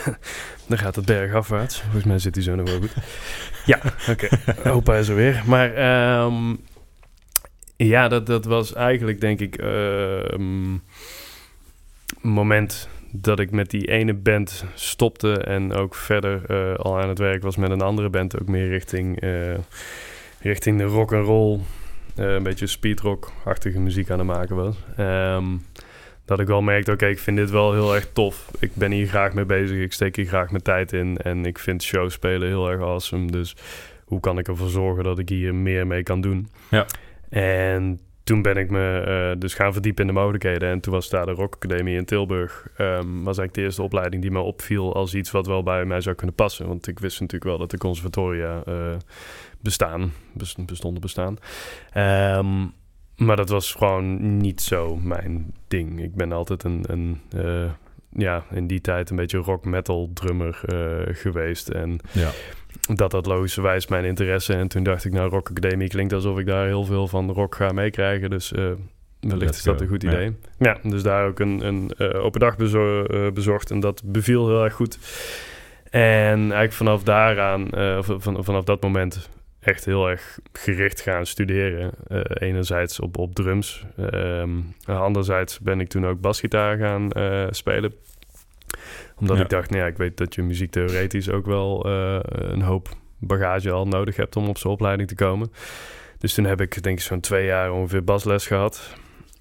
dan gaat het bergafwaarts. Volgens mij zit hij zo nog wel goed. Ja, oké. Okay. Opa is er weer. Maar um, ja, dat, dat was eigenlijk denk ik... Uh, um, een moment dat ik met die ene band stopte... en ook verder uh, al aan het werk was met een andere band... ook meer richting... Uh, richting de rock and roll, uh, een beetje speedrock-achtige muziek aan het maken was. Um, dat ik wel merkte, oké, okay, ik vind dit wel heel erg tof. Ik ben hier graag mee bezig, ik steek hier graag mijn tijd in... en ik vind showspelen heel erg awesome. Dus hoe kan ik ervoor zorgen dat ik hier meer mee kan doen? Ja. En toen ben ik me uh, dus gaan verdiepen in de mogelijkheden. En toen was daar de Rock Academie in Tilburg. Um, was eigenlijk de eerste opleiding die me opviel als iets wat wel bij mij zou kunnen passen. Want ik wist natuurlijk wel dat de conservatoria uh, bestaan, bestonden bestaan. Um, maar dat was gewoon niet zo mijn ding. Ik ben altijd een, een uh, ja, in die tijd een beetje rock-metal drummer uh, geweest. En ja. dat had logischerwijs mijn interesse. En toen dacht ik, nou, Rock Academie klinkt alsof ik daar heel veel van rock ga meekrijgen. Dus uh, wellicht is dat een goed idee. Ja, ja dus daar ook een, een uh, open dag bezor- uh, bezorgd. En dat beviel heel erg goed. En eigenlijk vanaf daaraan, uh, van, vanaf dat moment... echt heel erg gericht gaan studeren. Uh, enerzijds op, op drums. Um, anderzijds ben ik toen ook basgitaar gaan uh, spelen. Omdat ja. ik dacht, nou ja, ik weet dat je muziektheoretisch ook wel uh, een hoop bagage al nodig hebt om op zo'n opleiding te komen. Dus toen heb ik denk ik zo'n twee jaar ongeveer basles gehad.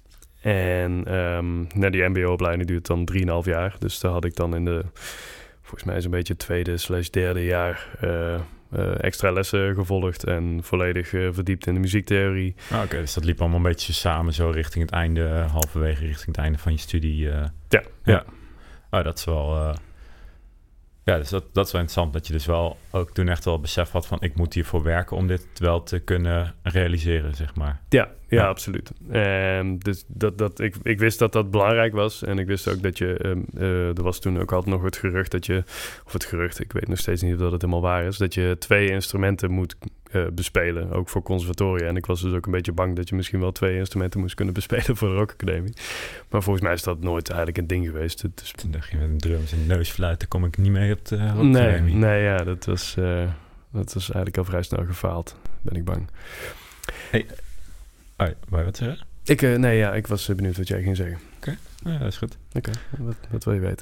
En um, nou, die M B O-opleiding duurt dan drieënhalf jaar. Dus daar had ik dan in de, volgens mij zo'n beetje tweede slash derde jaar... Uh, Uh, extra lessen gevolgd en volledig uh, verdiept in de muziektheorie. Ah, Oké, okay, dus dat liep allemaal een beetje samen zo richting het einde, halverwege richting het einde van je studie. Uh, ja, ja. ja. Oh, dat is wel... Uh, ja, dus dat, dat is wel interessant dat je dus wel ook toen echt wel besef had van ik moet hiervoor werken om dit wel te kunnen realiseren, zeg maar. Ja, ja, ja. absoluut. Um, dus dat, dat, ik, ik wist dat dat belangrijk was en ik wist ook dat je, um, uh, er was toen ook altijd nog het gerucht dat je, of het gerucht, ik weet nog steeds niet of dat het helemaal waar is, dat je twee instrumenten moet uh, bespelen, ook voor conservatoria. En ik was dus ook een beetje bang dat je misschien wel twee instrumenten moest kunnen bespelen voor de Rock Academie. Maar volgens mij is dat nooit eigenlijk een ding geweest. Dus... Toen dacht je met een drums en neusfluit, daar kom ik niet mee op de Rock nee, Academie. Nee, ja, dat was, uh, dat was eigenlijk al vrij snel gefaald, ben ik bang. Hey. Oh, wou je wat zeggen? Ik, uh, nee, ja, ik was uh, benieuwd wat jij ging zeggen. Oké, okay. Ja, dat is goed. Oké, okay. wat, wat wil je weten?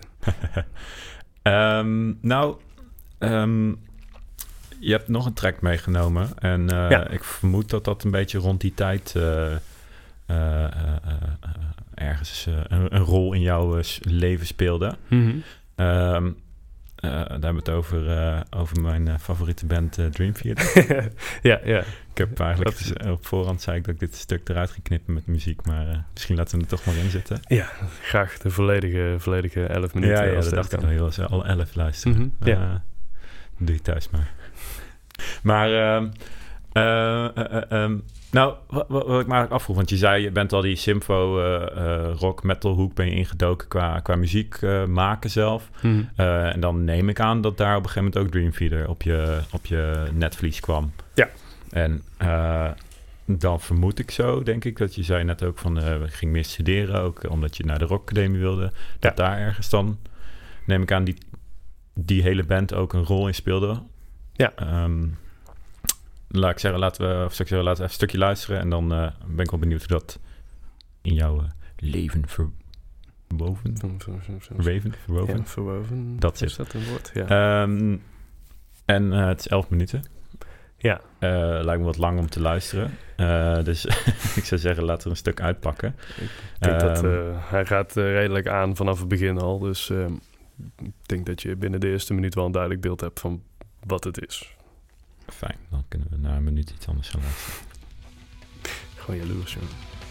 um, nou, um, je hebt nog een track meegenomen. En uh, ja. ik vermoed dat dat een beetje rond die tijd uh, uh, uh, uh, ergens uh, een, een rol in jouw uh, leven speelde. Mm-hmm. Um, Uh, daar hebben we het over, uh, over mijn uh, favoriete band uh, Dream Theater. ja, ja. Ik heb eigenlijk is... op voorhand zei ik dat ik dit stuk eruit ging knippen met muziek, maar uh, misschien laten we er toch maar in zitten. Ja, graag de volledige, volledige elf minuten. Ja, ja dat dacht ik al heel eens, al elf luisteren. Mm-hmm, ja. uh, doe je thuis maar. maar uh, Uh, uh, uh, um, nou, wat, wat ik me eigenlijk afvroeg, want je zei, je bent al die symfo, uh, uh, rock, metal hoek ben je ingedoken qua, qua muziek uh, maken zelf. Mm-hmm. Uh, en dan neem ik aan dat daar op een gegeven moment ook Dream Theater op je, op je netvlies kwam. Ja. En uh, dan vermoed ik zo, denk ik, dat je zei net ook van, uh, je ging meer studeren, ook omdat je naar de Rock Academie wilde. Dat ja. daar ergens dan, neem ik aan, die, die hele band ook een rol in speelde. Ja. Um, Laat ik zeggen, laten we, of zou ik zeggen, laten we even een stukje luisteren. En dan uh, ben ik wel benieuwd hoe dat in jouw uh, leven verwoven... Verweven? Verwoven? Ja, verwoven. Dat is zit. Dat een woord? Ja. Um, en uh, het is elf minuten. Ja. Uh, lijkt me wat lang om te luisteren. Uh, dus ik zou zeggen, laten we een stuk uitpakken. Ik denk um, dat uh, hij gaat uh, redelijk aan vanaf het begin al. Dus uh, ik denk dat je binnen de eerste minuut wel een duidelijk beeld hebt van wat het is. Fijn, dan kunnen we na een minuut iets anders gaan luisteren. Gewoon jaloers, jongen.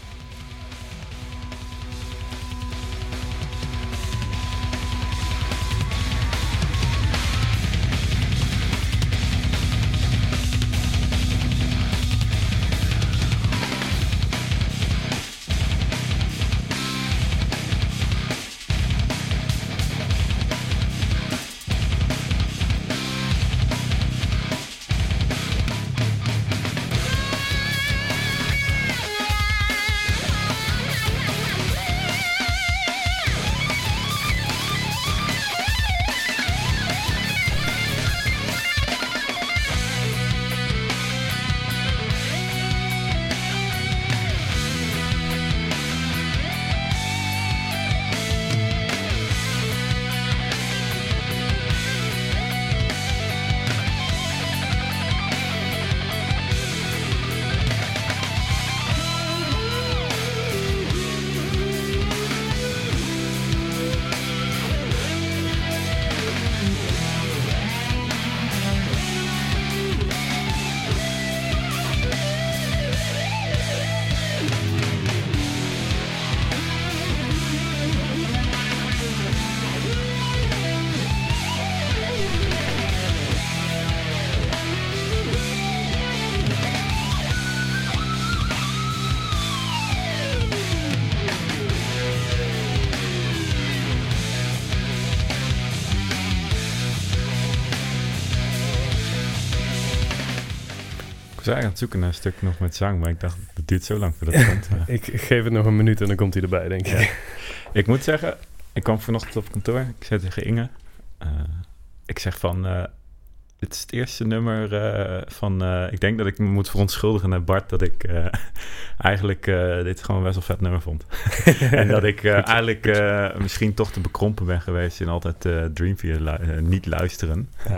Ik was eigenlijk aan het zoeken naar een stuk nog met zang, maar ik dacht, het duurt zo lang voordat het komt. ik, ik geef het nog een minuut en dan komt hij erbij, denk ik. Ja. Ik moet zeggen, ik kwam vanochtend op kantoor, ik zei tegen Inge, uh, ik zeg van, uh, dit is het eerste nummer uh, van, uh, ik denk dat ik me moet verontschuldigen naar Bart, dat ik uh, eigenlijk uh, dit gewoon best wel vet nummer vond. En dat ik uh, eigenlijk uh, misschien toch te bekrompen ben geweest in altijd uh, Dream Theater lu- uh, niet luisteren. Ja,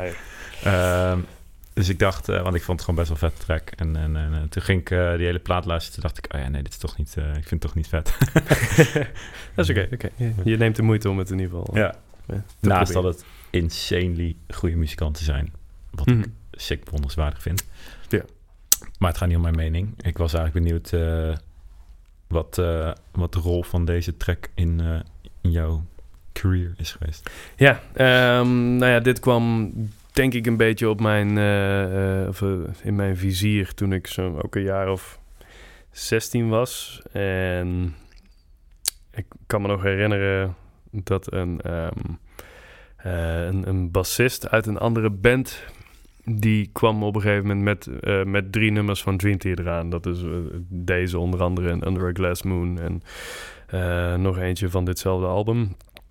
ja. Uh, Dus ik dacht, uh, want ik vond het gewoon best wel vet track. En, en, en uh, toen ging ik uh, die hele plaat luisteren. Toen dacht ik, oh ja, nee, dit is toch niet, uh, ik vind het toch niet vet. Dat is oké, okay, okay. je, je neemt de moeite om het in ieder geval ja. Ja, naast proberen. Dat het insanely goede muzikanten zijn. Wat mm. ik sick bewonderenswaardig vind. Ja. Maar het gaat niet om mijn mening. Ik was eigenlijk benieuwd uh, wat, uh, wat de rol van deze track in, uh, in jouw career is geweest. Ja, um, nou ja, dit kwam denk ik een beetje op mijn, uh, uh, of, uh, in mijn vizier toen ik zo ook een jaar of zestien was. En ik kan me nog herinneren dat een, um, uh, een, een bassist uit een andere band, die kwam op een gegeven moment met, uh, met drie nummers van Dream Theater aan. Dat is uh, deze onder andere en Under a Glass Moon en uh, nog eentje van ditzelfde album.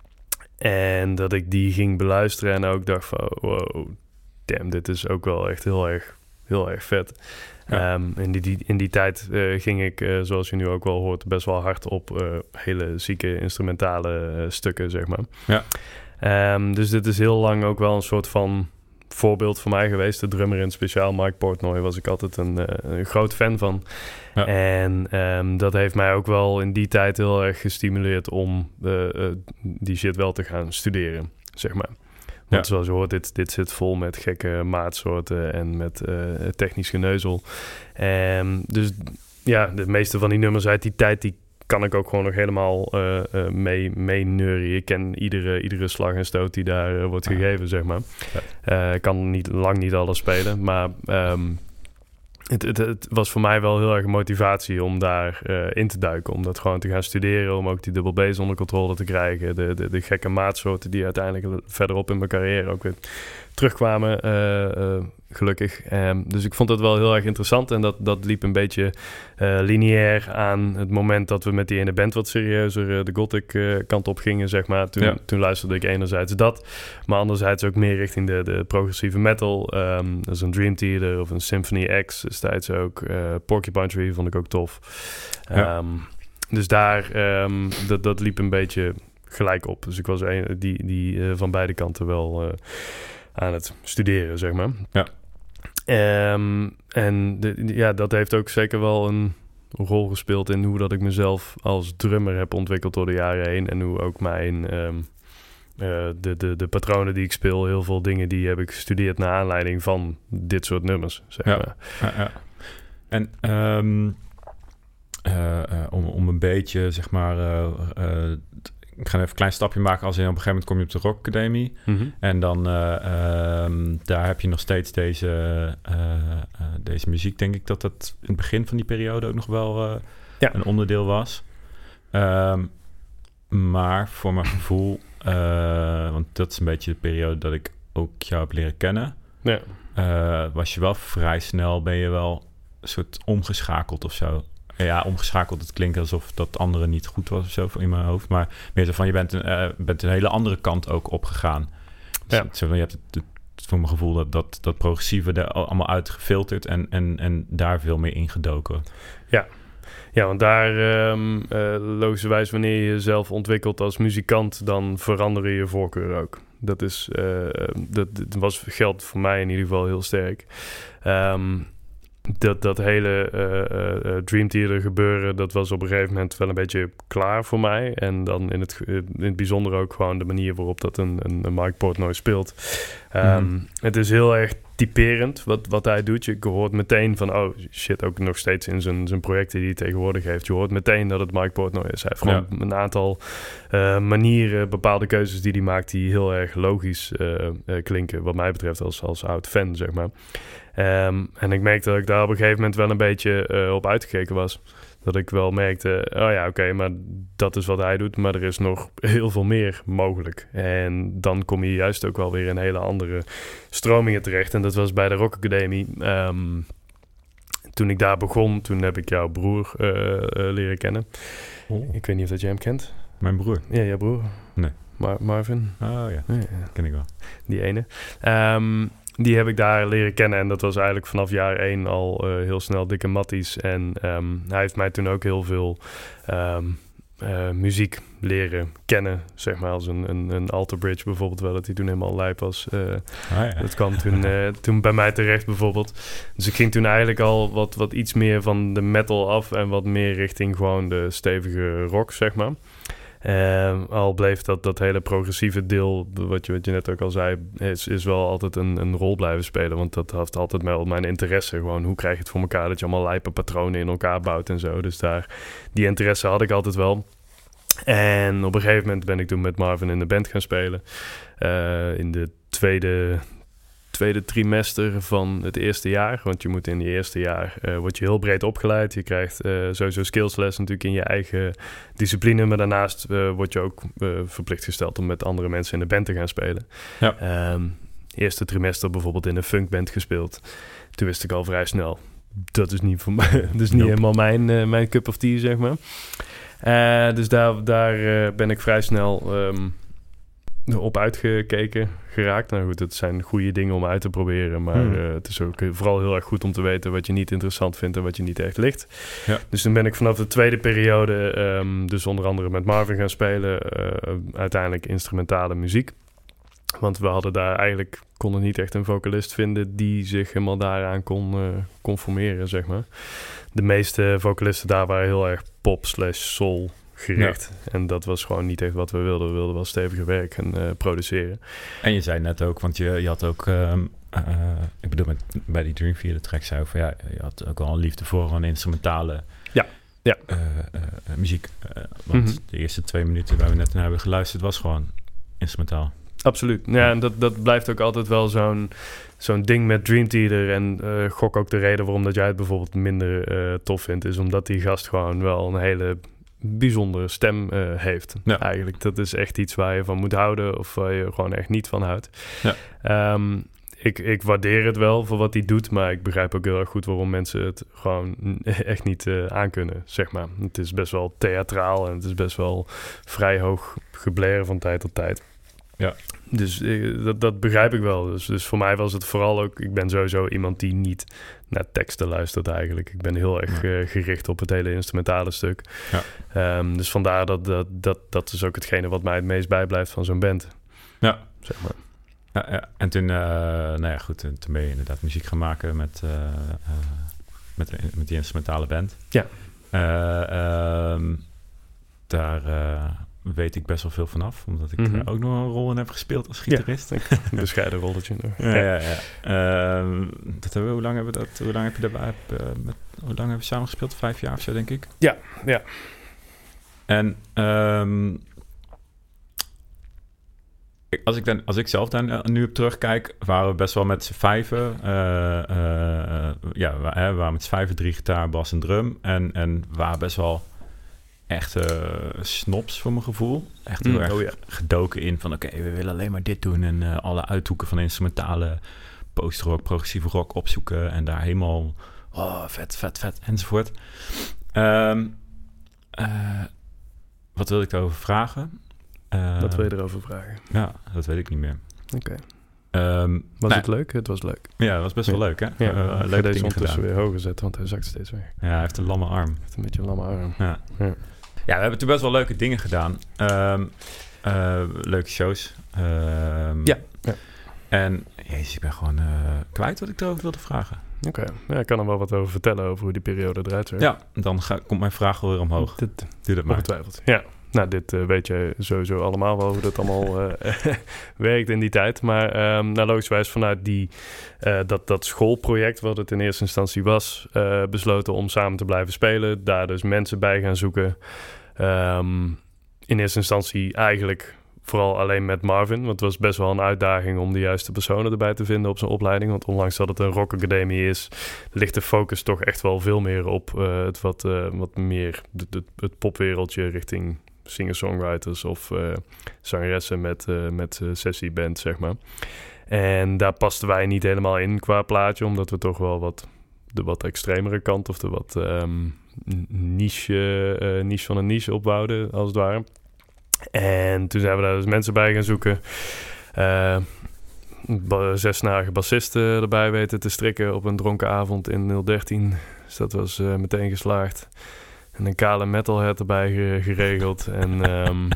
En dat ik die ging beluisteren en ook dacht van, wow, damn, dit is ook wel echt heel erg, heel erg vet. Ja. Um, in, die, die, in die tijd uh, ging ik, uh, zoals je nu ook wel hoort, best wel hard op uh, hele zieke instrumentale uh, stukken, zeg maar. Ja. Um, dus dit is heel lang ook wel een soort van voorbeeld voor mij geweest. De drummer in speciaal, Mike Portnoy, was ik altijd een, uh, een groot fan van. Ja. En um, dat heeft mij ook wel in die tijd heel erg gestimuleerd om uh, uh, die shit wel te gaan studeren, zeg maar. Want ja. zoals je hoort, dit, dit zit vol met gekke maatsoorten en met uh, technisch geneuzel. Um, dus ja, de meeste van die nummers uit die tijd, die kan ik ook gewoon nog helemaal uh, uh, mee, mee neurien. Ik ken iedere, iedere slag en stoot die daar uh, wordt gegeven, zeg maar. Ja. Uh, ik kan niet, lang niet alles spelen, maar um, het, het, het was voor mij wel heel erg een motivatie om daar uh, in te duiken. Om dat gewoon te gaan studeren. Om ook die dubbel B's onder controle te krijgen. De, de, de gekke maatsoorten die uiteindelijk verderop in mijn carrière ook weer terugkwamen. Uh, uh, gelukkig. Um, dus ik vond dat wel heel erg interessant. En dat, dat liep een beetje uh, lineair aan het moment dat we met die ene band wat serieuzer uh, de gothic uh, kant op gingen, zeg maar. Toen, ja. toen luisterde ik enerzijds dat, maar anderzijds ook meer richting de, de progressieve metal. Um, dus een Dream Theater of een Symphony X destijds ook. Uh, Porcupine Tree vond ik ook tof. Um, ja. Dus daar, um, dat, dat liep een beetje gelijk op. Dus ik was een, die, die uh, van beide kanten wel uh, aan het studeren, zeg maar. Ja. Um, en de, ja, dat heeft ook zeker wel een rol gespeeld in hoe dat ik mezelf als drummer heb ontwikkeld door de jaren heen. En hoe ook mijn um, uh, de, de, de patronen die ik speel, heel veel dingen die heb ik gestudeerd naar aanleiding van dit soort nummers, zeg ja. maar. Ja, ja. En um, uh, uh, om, om een beetje, zeg maar, uh, uh, ik ga even een klein stapje maken. Als in op een gegeven moment kom je op de Rock Academy. Mm-hmm. En dan uh, um, daar heb je nog steeds deze, uh, uh, deze muziek. Denk ik dat dat in het begin van die periode ook nog wel uh, ja. een onderdeel was. Um, maar voor mijn gevoel, uh, want dat is een beetje de periode dat ik ook jou heb leren kennen. Ja. Uh, was je wel vrij snel, ben je wel een soort omgeschakeld of zo. Ja, omgeschakeld, het klinkt alsof dat andere niet goed was of zo in mijn hoofd. Maar meer zo van, je bent een, uh, bent een hele andere kant ook opgegaan. Dus ja. zo van, je hebt het, het, voor mijn gevoel dat, dat, dat progressieve er allemaal uitgefilterd en, en, en daar veel meer ingedoken. Ja. Ja, want daar, um, uh, logischerwijs, wanneer je jezelf ontwikkelt als muzikant, dan veranderen je voorkeur ook. Dat is, uh, dat, dat was, geldt voor mij in ieder geval heel sterk. Um, Dat, dat hele uh, uh, Dream Theater gebeuren, dat was op een gegeven moment wel een beetje klaar voor mij. En dan in het, in het bijzonder ook gewoon de manier waarop dat een, een, een Mike Portnoy speelt. Um, mm-hmm. Het is heel erg typerend wat, wat hij doet. Je hoort meteen van, oh shit, ook nog steeds in zijn, zijn projecten die hij tegenwoordig heeft. Je hoort meteen dat het Mike Portnoy is. Hij heeft gewoon ja. een aantal uh, manieren, bepaalde keuzes die hij maakt, die heel erg logisch uh, uh, klinken, wat mij betreft als, als oud fan, zeg maar. Um, en ik merkte dat ik daar op een gegeven moment wel een beetje uh, op uitgekeken was. Dat ik wel merkte, oh ja, oké, okay, maar dat is wat hij doet, maar er is nog heel veel meer mogelijk. En dan kom je juist ook wel weer in hele andere stromingen terecht. En dat was bij de Rock Academy. Um, toen ik daar begon, toen heb ik jouw broer uh, uh, leren kennen. Oh. Ik weet niet of dat jij hem kent. Mijn broer? Ja, jouw broer. Nee. Mar- Marvin. Oh ja, ja, ja, ken ik wel. Die ene. Um, Die heb ik daar leren kennen en dat was eigenlijk vanaf jaar één al uh, heel snel dikke matties. En um, hij heeft mij toen ook heel veel um, uh, muziek leren kennen, zeg maar. Als een, een, een Alter Bridge bijvoorbeeld, wel dat hij toen helemaal lijp was. Uh, ah, ja. Dat kwam toen, uh, toen bij mij terecht bijvoorbeeld. Dus ik ging toen eigenlijk al wat, wat iets meer van de metal af en wat meer richting gewoon de stevige rock, zeg maar. Uh, al bleef dat, dat hele progressieve deel, wat je, wat je net ook al zei, is, is wel altijd een, een rol blijven spelen. Want dat heeft altijd wel mijn interesse. Gewoon, hoe krijg je het voor elkaar dat je allemaal lijpe patronen in elkaar bouwt en zo. Dus daar, die interesse had ik altijd wel. En op een gegeven moment ben ik toen met Marvin in de band gaan spelen. Uh, in de tweede... tweede trimester van het eerste jaar. Want je moet in het eerste jaar, uh, word je heel breed opgeleid. Je krijgt uh, sowieso skillsles natuurlijk in je eigen discipline. Maar daarnaast uh, word je ook uh, verplicht gesteld om met andere mensen in de band te gaan spelen. Ja. Um, eerste trimester bijvoorbeeld in een funkband gespeeld. Toen wist ik al vrij snel, dat is niet voor mij. Dat is niet nope. helemaal mijn, uh, mijn cup of tea, zeg maar. Uh, dus daar, daar uh, ben ik vrij snel Um, op uitgekeken geraakt. Nou goed, het zijn goede dingen om uit te proberen, maar hmm. uh, het is ook vooral heel erg goed om te weten wat je niet interessant vindt en wat je niet echt ligt. Ja. Dus toen ben ik vanaf de tweede periode um, dus onder andere met Marvin gaan spelen, uh, uiteindelijk instrumentale muziek. Want we hadden daar eigenlijk, konden niet echt een vocalist vinden die zich helemaal daaraan kon uh, conformeren, zeg maar. De meeste vocalisten daar waren heel erg pop slash soul gericht. Ja. En dat was gewoon niet echt wat we wilden. We wilden wel stevige werk en uh, produceren. En je zei net ook, want je, je had ook... Um, uh, ik bedoel, met, bij die Dream Theater track zei je van... ja, je had ook wel een liefde voor een instrumentale ja. Ja. Uh, uh, uh, muziek. Uh, want mm-hmm. de eerste twee minuten waar we net naar hebben geluisterd... was gewoon instrumentaal. Absoluut. Ja, en dat, dat blijft ook altijd wel zo'n, zo'n ding met Dream Theater. En uh, gok ook de reden waarom dat jij het bijvoorbeeld minder uh, tof vindt, is omdat die gast gewoon wel een hele bijzondere stem uh, heeft. Ja. Eigenlijk, dat is echt iets waar je van moet houden of waar je gewoon echt niet van houdt. Ja. Um, ik, ik waardeer het wel voor wat hij doet, maar ik begrijp ook heel erg goed waarom mensen het gewoon echt niet uh, aankunnen, zeg maar. Het is best wel theatraal en het is best wel vrij hoog geblaren van tijd tot tijd. Ja. Dus uh, dat, dat begrijp ik wel. Dus, dus voor mij was het vooral ook... Ik ben sowieso iemand die niet naar teksten luistert eigenlijk. Ik ben heel erg uh, gericht op het hele instrumentale stuk. Ja. Um, dus vandaar dat, dat, dat dat is ook hetgene wat mij het meest bijblijft van zo'n band. Ja. Zeg maar. Ja, ja. En toen, uh, nou ja, goed, toen ben je inderdaad muziek gaan maken met, uh, uh, met, met die instrumentale band. Ja. Uh, um, daar uh, weet ik best wel veel vanaf, omdat ik mm-hmm. uh, ook nog een rol in heb gespeeld als gitarist. Ja, een bescheiden rolletje nog. Ja, ja, ja. Uh, dat hebben we, hoe lang hebben we dat? Hoe lang heb je daarbij? Uh, met, hoe lang hebben we samen gespeeld? Vijf jaar of zo, denk ik. Ja, ja. En um, Als ik, dan, als ik zelf dan nu op terugkijk, waren we best wel met z'n vijven. Uh, uh, ja, we, hè, we waren met z'n vijven, drie gitaar, bas en drum. En, en we waren best wel echt uh, snobs voor mijn gevoel. Echt heel mm, erg oh ja. gedoken in van oké, okay, we willen alleen maar dit doen. En uh, alle uithoeken van instrumentale post-rock, progressieve rock opzoeken. En daar helemaal oh, vet, vet, vet enzovoort. Um, uh, wat wil ik daarover vragen? Uh, Wat wil je erover vragen? Ja, dat weet ik niet meer. Oké. Okay. Um, was nee. het leuk? Het was leuk. Ja, het was best wel ja. leuk, hè? Ja, uh, leuk deze ondertussen weer hoger zetten, want hij zakt steeds weg. Ja, hij heeft een lamme arm. Hij heeft een beetje een lamme arm. Ja, ja. ja we hebben toen best wel leuke dingen gedaan. Um, uh, leuke shows. Um, ja. ja. En jezus, ik ben gewoon uh, kwijt wat ik erover wilde vragen. Oké, okay. ja, ik kan er wel wat over vertellen over hoe die periode eruit werkt. Ja, dan ga, komt mijn vraag weer omhoog. Dit, Doe dat maar. Ongetwijfeld, ja. Nou, dit uh, weet je sowieso allemaal wel hoe dat allemaal uh, werkt in die tijd. Maar um, nou, logischwijs vanuit die, uh, dat, dat schoolproject, wat het in eerste instantie was, uh, besloten om samen te blijven spelen. Daar dus mensen bij gaan zoeken. Um, in eerste instantie eigenlijk vooral alleen met Marvin. Want het was best wel een uitdaging om de juiste personen erbij te vinden op zijn opleiding. Want ondanks dat het een rockacademie is, ligt de focus toch echt wel veel meer op uh, het wat, uh, wat meer de, de, het popwereldje richting singer-songwriters of uh, zangeressen met, uh, met uh, sessieband, zeg maar. En daar pasten wij niet helemaal in qua plaatje, omdat we toch wel wat de wat extremere kant of de wat um, niche, uh, niche van een niche opbouwden, als het ware. En toen zijn we daar dus mensen bij gaan zoeken. Uh, zesnarige bassisten erbij weten te strikken op een dronken avond in nul dertien. Dus dat was uh, meteen geslaagd. En een kale metalhead erbij ge- geregeld. En um,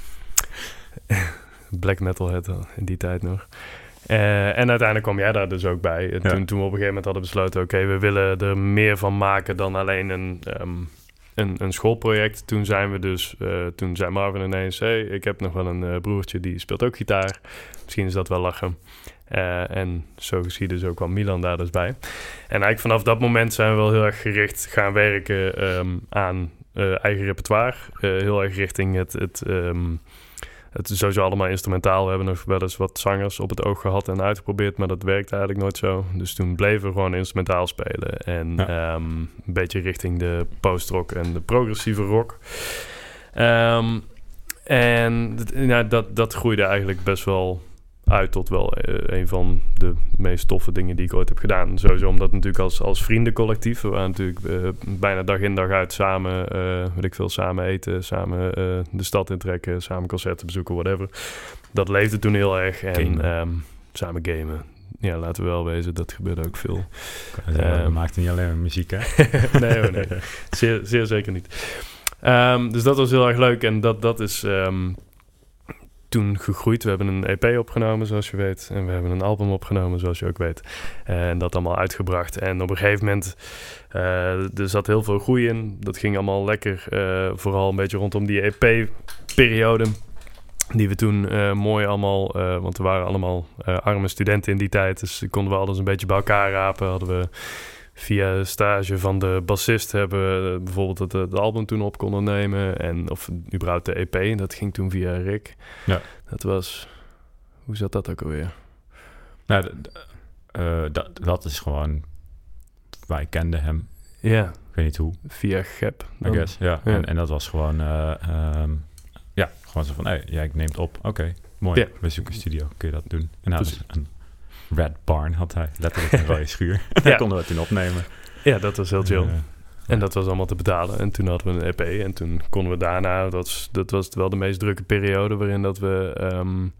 black metalhead in die tijd nog. Uh, en uiteindelijk kwam jij daar dus ook bij. En ja. toen, toen we op een gegeven moment hadden besloten... oké, okay, we willen er meer van maken dan alleen een, um, een, een schoolproject. Toen zijn we dus... Uh, toen zei Marvin ineens... hey, ik heb nog wel een uh, broertje die speelt ook gitaar. Misschien is dat wel lachen. Uh, en zo geschiedde dus ook wel Milan daar dus bij. En eigenlijk vanaf dat moment zijn we wel heel erg gericht gaan werken um, aan uh, eigen repertoire. Uh, heel erg richting het, het, um, het is sowieso allemaal instrumentaal. We hebben nog wel eens wat zangers op het oog gehad en uitgeprobeerd, maar dat werkte eigenlijk nooit zo. Dus toen bleven we gewoon instrumentaal spelen. En ja. um, een beetje richting de post-rock en de progressieve rock. Um, en nou, dat, dat groeide eigenlijk best wel uit tot wel uh, een van de meest toffe dingen die ik ooit heb gedaan. Sowieso omdat natuurlijk als, als vriendencollectief, we waren natuurlijk uh, bijna dag in dag uit samen, uh, weet ik veel, samen eten, samen uh, de stad intrekken, samen concerten bezoeken, whatever. Dat leefde toen heel erg. En um, samen gamen. Ja, laten we wel wezen, dat gebeurde ook veel. Uh, we maakten niet alleen maar muziek, hè? nee hoor, nee. Zeer, zeer zeker niet. Um, dus dat was heel erg leuk en dat, dat is... Um, toen gegroeid. We hebben een E P opgenomen, zoals je weet. En we hebben een album opgenomen, zoals je ook weet. En dat allemaal uitgebracht. En op een gegeven moment... Uh, er zat heel veel groei in. Dat ging allemaal lekker. Uh, vooral een beetje rondom die E P-periode. Die we toen uh, mooi allemaal... Uh, want we waren allemaal uh, arme studenten in die tijd. Dus konden we alles een beetje bij elkaar rapen. Hadden we... Via de stage van de bassist hebben we bijvoorbeeld het, het album toen op konden nemen. En, of überhaupt de E P. Dat ging toen via Rick. Ja. Dat was... hoe zat dat ook alweer? Nou, d- d- uh, dat, dat is gewoon... Wij kenden hem. Ja. Ik weet niet hoe. Via Gep. I guess, ja. ja. En, en dat was gewoon... Uh, um, ja, gewoon zo van... Hé, hey, jij neemt op. Oké, okay, mooi. Ja. We zoeken een studio. Kun je dat doen? En nou, dus een Red Barn had hij. Letterlijk een rode schuur. Daar ja. konden we het in opnemen. Ja, dat was heel chill. Uh, En dat was allemaal te betalen. En toen hadden we een E P. En toen konden we daarna... Dat was, dat was wel de meest drukke periode... waarin dat we... Um,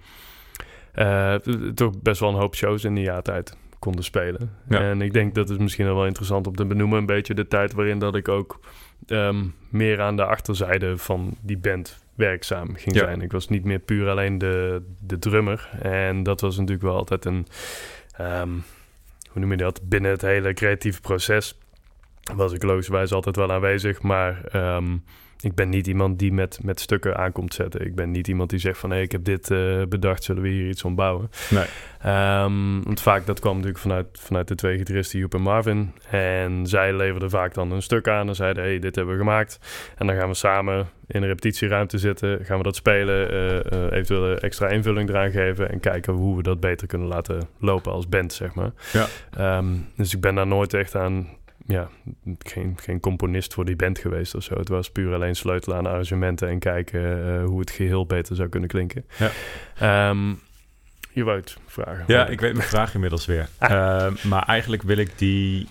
uh, toch best wel een hoop shows in die jaartijd konden spelen. Ja. En ik denk dat het misschien wel interessant om te benoemen... een beetje de tijd waarin dat ik ook... Um, meer aan de achterzijde van die band werkzaam ging ja. zijn. Ik was niet meer puur alleen de, de drummer. En dat was natuurlijk wel altijd een... Um, hoe noem je dat? Binnen het hele creatieve proces... was ik logischerwijs altijd wel aanwezig, maar um, ik ben niet iemand die met, met stukken aankomt zetten. Ik ben niet iemand die zegt van, hé, hey, ik heb dit uh, bedacht, zullen we hier iets om bouwen? Nee. Um, want vaak, dat kwam natuurlijk vanuit, vanuit de twee gitaristen, Joep en Marvin. En zij leverden vaak dan een stuk aan en zeiden, hé, hey, dit hebben we gemaakt. En dan gaan we samen in een repetitieruimte zitten, gaan we dat spelen, uh, uh, eventueel extra invulling eraan geven en kijken hoe we dat beter kunnen laten lopen als band, zeg maar. Ja. Um, dus ik ben daar nooit echt aan... Ja, geen, geen componist voor die band geweest of zo. Het was puur alleen sleutelen aan arrangementen... en kijken uh, hoe het geheel beter zou kunnen klinken. Ja. Um, je wou het vragen. Ja, ik weet mijn vraag inmiddels weer. Ah. Uh, maar eigenlijk wil ik die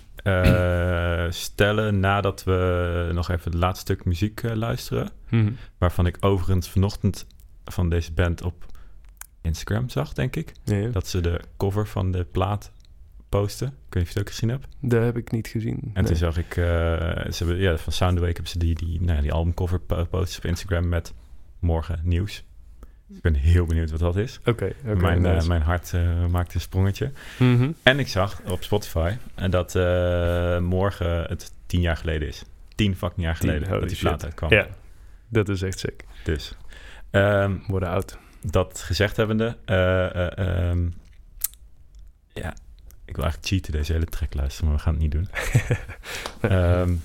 uh, stellen... nadat we nog even het laatste stuk muziek uh, luisteren. Mm-hmm. Waarvan ik overigens vanochtend van deze band op Instagram zag, denk ik. Ja, ja. Dat ze de cover van de plaat... posten. Ik weet niet of je het ook gezien hebt. Dat heb ik niet gezien. En nee. toen zag ik... Uh, ze hebben, ja, van Soundwake hebben ze die, die, nou, die albumcover posts op Instagram met morgen nieuws. Ik ben heel benieuwd wat dat is. Oké. Okay, okay, mijn, nice. uh, mijn hart uh, maakte een sprongetje. Mm-hmm. En ik zag op Spotify dat uh, morgen het tien jaar geleden is. Tien fucking jaar geleden tien, dat die plaat uitkwam. Ja, dat is echt sick. Dus. Um, Worden oud. Dat gezegd hebbende... Uh, uh, um, ja... Ik wil eigenlijk cheaten deze hele track luisteren, maar we gaan het niet doen. um,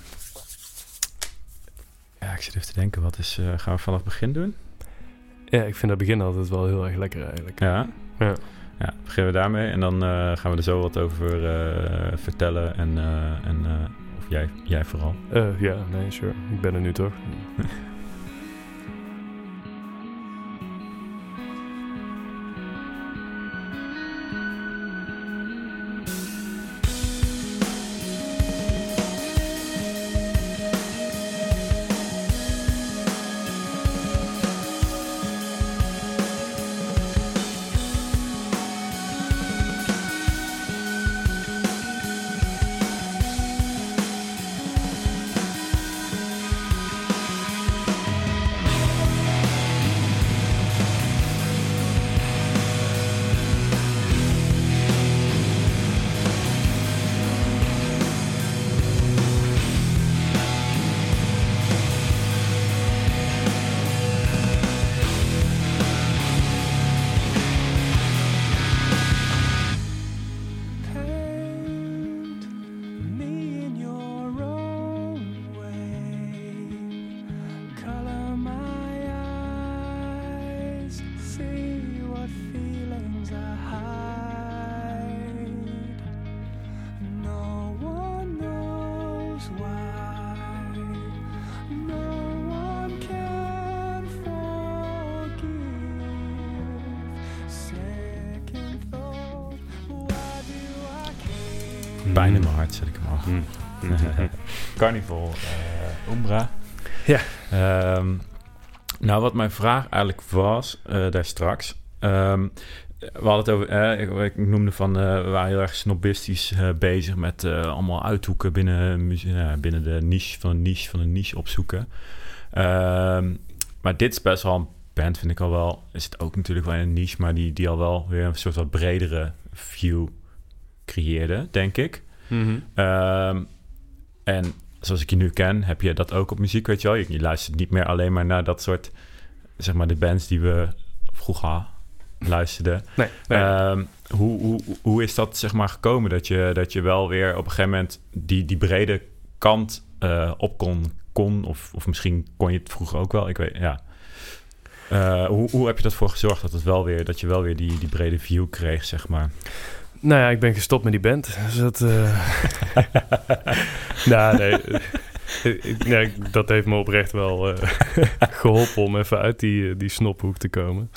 ja, ik zit even te denken, wat is... Uh, gaan we vanaf het begin doen? Ja, ik vind dat begin altijd wel heel erg lekker eigenlijk. Ja? Ja. Ja, beginnen we daarmee en dan uh, gaan we er zo wat over uh, vertellen. En, uh, en uh, of jij, jij vooral. Uh, ja, nee, sure. Ik ben er nu toch. Pijn in mijn hart zet ik hem af. Mm. Carnival, uh, Umbra. Ja. Um, nou, wat mijn vraag eigenlijk was, uh, daar straks. Um, we hadden het over, uh, ik, ik noemde van, uh, we waren heel erg snobistisch uh, bezig met uh, allemaal uithoeken binnen, uh, binnen de niche van een niche van een niche opzoeken. Um, maar dit is best wel een band, vind ik al wel. Is het ook natuurlijk wel een niche, maar die, die al wel weer een soort wat bredere view creëerde, denk ik. Mm-hmm. Um, en zoals ik je nu ken, heb je dat ook op muziek, weet je wel. Je, je luistert niet meer alleen maar naar dat soort, zeg maar, de bands die we vroeger luisterden. Nee, nee. Um, hoe, hoe, hoe is dat, zeg maar, gekomen? Dat je, dat je wel weer op een gegeven moment die, die brede kant uh, op kon, kon of, of misschien kon je het vroeger ook wel, ik weet, ja. Uh, hoe, hoe heb je dat voor gezorgd dat, het wel weer, dat je wel weer die, die brede view kreeg, zeg maar? Nou ja, ik ben gestopt met die band. Dus dat... Uh... nou, nee... Nee, dat heeft me oprecht wel uh, geholpen om even uit die, die snophoek te komen.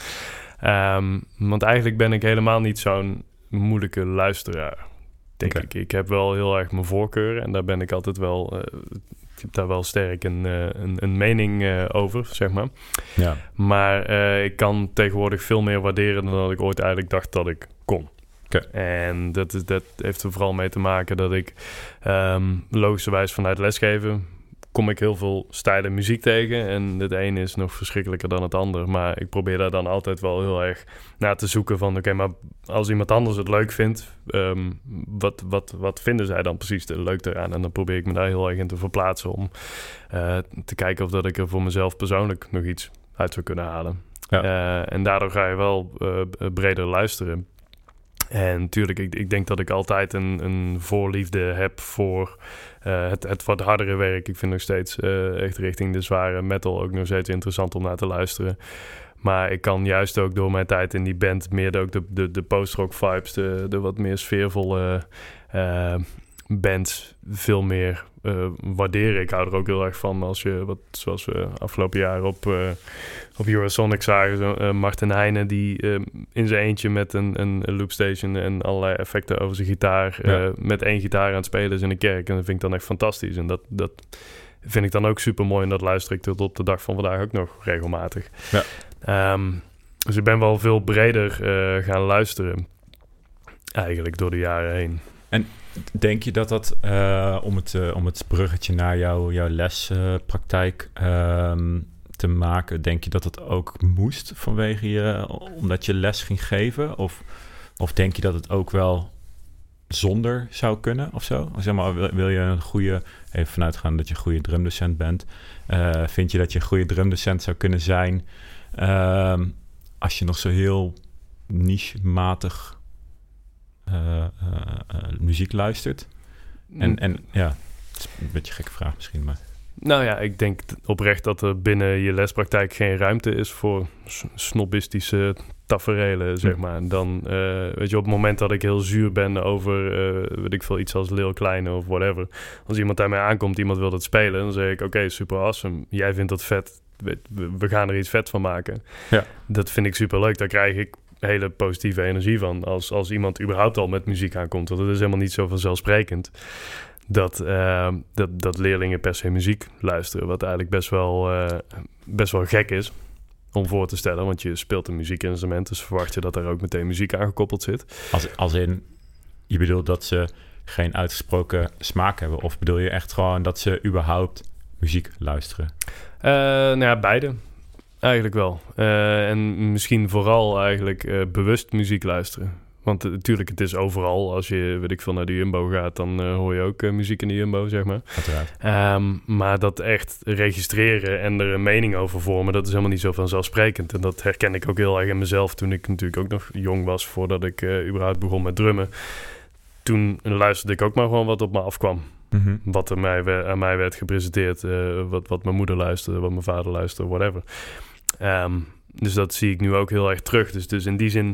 Um, want eigenlijk ben ik helemaal niet zo'n moeilijke luisteraar, denk okay. ik. Ik heb wel heel erg mijn voorkeuren en daar ben ik altijd wel... Uh, ik heb daar wel sterk een, uh, een, een mening uh, over, zeg maar. Ja. Maar uh, ik kan tegenwoordig veel meer waarderen dan dat ik ooit eigenlijk dacht dat ik kon. Okay. En dat, is, dat heeft er vooral mee te maken dat ik um, logischerwijs vanuit lesgeven kom ik heel veel stijlen muziek tegen. En het ene is nog verschrikkelijker dan het ander. Maar ik probeer daar dan altijd wel heel erg naar te zoeken van... oké, okay, maar als iemand anders het leuk vindt... Um, wat, wat, wat vinden zij dan precies leuk eraan? En dan probeer ik me daar heel erg in te verplaatsen... om uh, te kijken of dat ik er voor mezelf persoonlijk nog iets uit zou kunnen halen. Ja. Uh, en daardoor ga je wel uh, breder luisteren... En natuurlijk, ik, ik denk dat ik altijd een, een voorliefde heb voor uh, het, het wat hardere werk. Ik vind nog steeds uh, echt richting de zware metal ook nog steeds interessant om naar te luisteren. Maar ik kan juist ook door mijn tijd in die band meer de, ook de, de, de post-rock vibes, de, de wat meer sfeervolle uh, bands veel meer uh, waarderen. Ik hou er ook heel erg van als je, wat, zoals we afgelopen jaar op, uh, op Eurosonic zagen, zo, uh, Martin Heijnen die uh, in zijn eentje met een, een loopstation en allerlei effecten over zijn gitaar, ja. uh, met één gitaar aan het spelen is in een kerk. En dat vind ik dan echt fantastisch. En dat, dat vind ik dan ook super mooi en dat luister ik tot op de dag van vandaag ook nog regelmatig. Ja. Um, dus ik ben wel veel breder uh, gaan luisteren, eigenlijk door de jaren heen. En denk je dat dat, uh, om, het, uh, om het bruggetje naar jou, jouw lespraktijk uh, uh, te maken, denk je dat dat ook moest vanwege je, omdat je les ging geven? Of, of denk je dat het ook wel zonder zou kunnen of zo? Zeg maar, wil, wil je een goede, even vanuitgaan dat je een goede drumdocent bent, uh, vind je dat je een goede drumdocent zou kunnen zijn uh, als je nog zo heel niche-matig Uh, uh, uh, muziek luistert. En, en ja, het is een beetje een gekke vraag misschien, maar... Nou ja, ik denk oprecht dat er binnen je lespraktijk geen ruimte is voor snobistische taferelen, zeg maar. En dan, uh, weet je, op het moment dat ik heel zuur ben over, uh, weet ik veel, iets als Lil Kleine of whatever. Als iemand bij mij aankomt, iemand wil dat spelen, dan zeg ik, oké, okay, super awesome. Jij vindt dat vet, we, we gaan er iets vet van maken. Ja. Dat vind ik super leuk, daar krijg ik hele positieve energie van. Als, als iemand überhaupt al met muziek aankomt. Want het is helemaal niet zo vanzelfsprekend dat, uh, dat, dat leerlingen per se muziek luisteren. Wat eigenlijk best wel, uh, best wel gek is om voor te stellen. Want je speelt een muziekinstrument, dus verwacht je dat er ook meteen muziek aangekoppeld zit. Als, als in, je bedoelt dat ze geen uitgesproken smaak hebben? Of bedoel je echt gewoon dat ze überhaupt muziek luisteren? Uh, nou ja, beide. Eigenlijk wel. Uh, en misschien vooral eigenlijk uh, bewust muziek luisteren. Want natuurlijk, uh, het is overal. Als je, weet ik veel, naar de Jumbo gaat, dan uh, hoor je ook uh, muziek in de Jumbo, zeg maar. Uiteraard. Um, maar dat echt registreren en er een mening over vormen, dat is helemaal niet zo vanzelfsprekend. En dat herken ik ook heel erg in mezelf toen ik natuurlijk ook nog jong was, voordat ik uh, überhaupt begon met drummen. Toen luisterde ik ook maar gewoon wat op me afkwam. Mm-hmm. Wat er mij, aan mij werd gepresenteerd, uh, wat, wat mijn moeder luisterde, wat mijn vader luisterde, whatever. Um, dus dat zie ik nu ook heel erg terug. Dus, dus in die zin,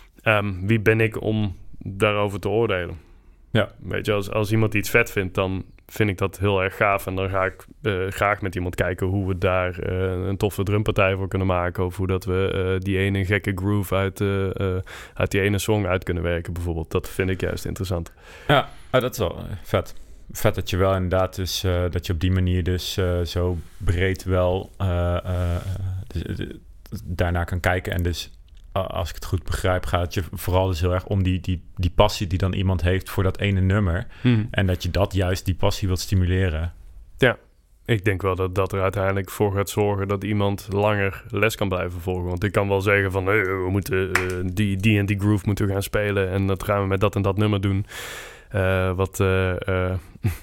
um, wie ben ik om daarover te oordelen? Ja. Weet je, als, als iemand iets vet vindt, dan vind ik dat heel erg gaaf. En dan ga ik uh, graag met iemand kijken hoe we daar uh, een toffe drumpartij voor kunnen maken. Of hoe dat we uh, die ene gekke groove uit, uh, uh, uit die ene song uit kunnen werken bijvoorbeeld. Dat vind ik juist interessant. Ja, oh, dat is wel vet. Vet dat je wel inderdaad dus, uh, dat je op die manier dus uh, zo breed wel uh, uh, dus, uh, daarnaar kan kijken. En dus, uh, als ik het goed begrijp, gaat het je vooral dus heel erg om die, die, die passie die dan iemand heeft voor dat ene nummer. Hmm. En dat je dat juist, die passie wilt stimuleren. Ja, ik denk wel dat dat er uiteindelijk voor gaat zorgen dat iemand langer les kan blijven volgen. Want ik kan wel zeggen van, hey, we moeten uh, die, die en die groove moeten we gaan spelen. En dat gaan we met dat en dat nummer doen. Uh, wat, uh, uh,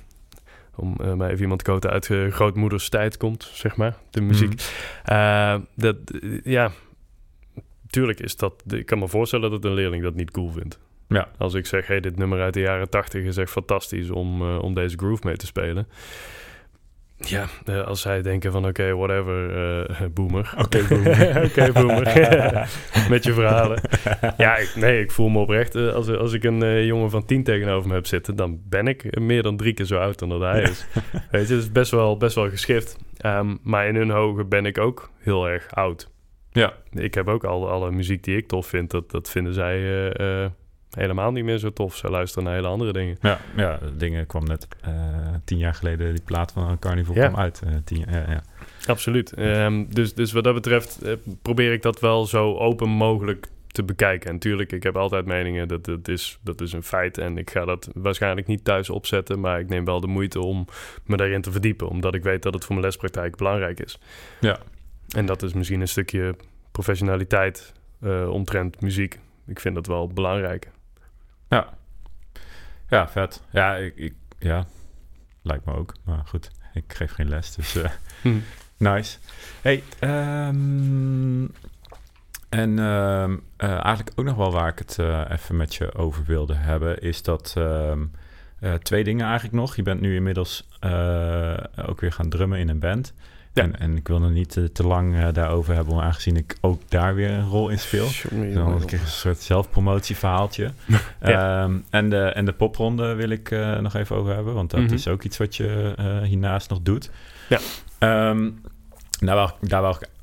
om uh, maar even iemand te quoten, uit uh, grootmoeders tijd komt, zeg maar, de muziek. Mm. Uh, dat, uh, ja, tuurlijk is dat, ik kan me voorstellen dat een leerling dat niet cool vindt. Ja. Als ik zeg, hey, dit nummer uit de jaren tachtig is echt fantastisch om, uh, om deze groove mee te spelen. Ja, uh, als zij denken van oké, okay, whatever, uh, boomer. Oké, okay, boomer. Oké, okay, boomer. Met je verhalen. Ja, ik, nee, ik voel me oprecht. Uh, als, als ik een uh, jongen van tien tegenover me heb zitten, dan ben ik meer dan drie keer zo oud dan dat hij is. Weet je, het is best wel, best wel geschift. Um, maar in hun ogen ben ik ook heel erg oud. Ja. Ik heb ook al alle muziek die ik tof vind, dat, dat vinden zij uh, uh, helemaal niet meer zo tof. Zij luisteren naar hele andere dingen. Ja, ja dingen kwam net uh, tien jaar geleden, die plaat van Carnival ja. kwam uit. Uh, tien, uh, ja. Absoluut. Um, dus, dus wat dat betreft uh, probeer ik dat wel zo open mogelijk te bekijken. En natuurlijk, ik heb altijd meningen, dat, dat, is, dat is een feit. En ik ga dat waarschijnlijk niet thuis opzetten, maar ik neem wel de moeite om me daarin te verdiepen, omdat ik weet dat het voor mijn lespraktijk belangrijk is. Ja. En dat is misschien een stukje professionaliteit uh, omtrent muziek. Ik vind dat wel belangrijk. Ja. Ja, vet. Ja, ik, ik, ja, lijkt me ook. Maar goed, ik geef geen les, dus uh, hm. nice. Hey, um, en um, uh, eigenlijk ook nog wel waar ik het uh, even met je over wilde hebben, is dat um, uh, twee dingen eigenlijk nog. Je bent nu inmiddels uh, ook weer gaan drummen in een band. Ja. En, en ik wil nog niet uh, te lang uh, daarover hebben, aangezien ik ook daar weer een rol in speel. Dan krijg ik een soort zelfpromotieverhaaltje. ja. um, en, de, en de popronde wil ik uh, nog even over hebben, want dat mm-hmm. is ook iets wat je uh, hiernaast nog doet. Ja. Um, daar, wou, daar, wou ik,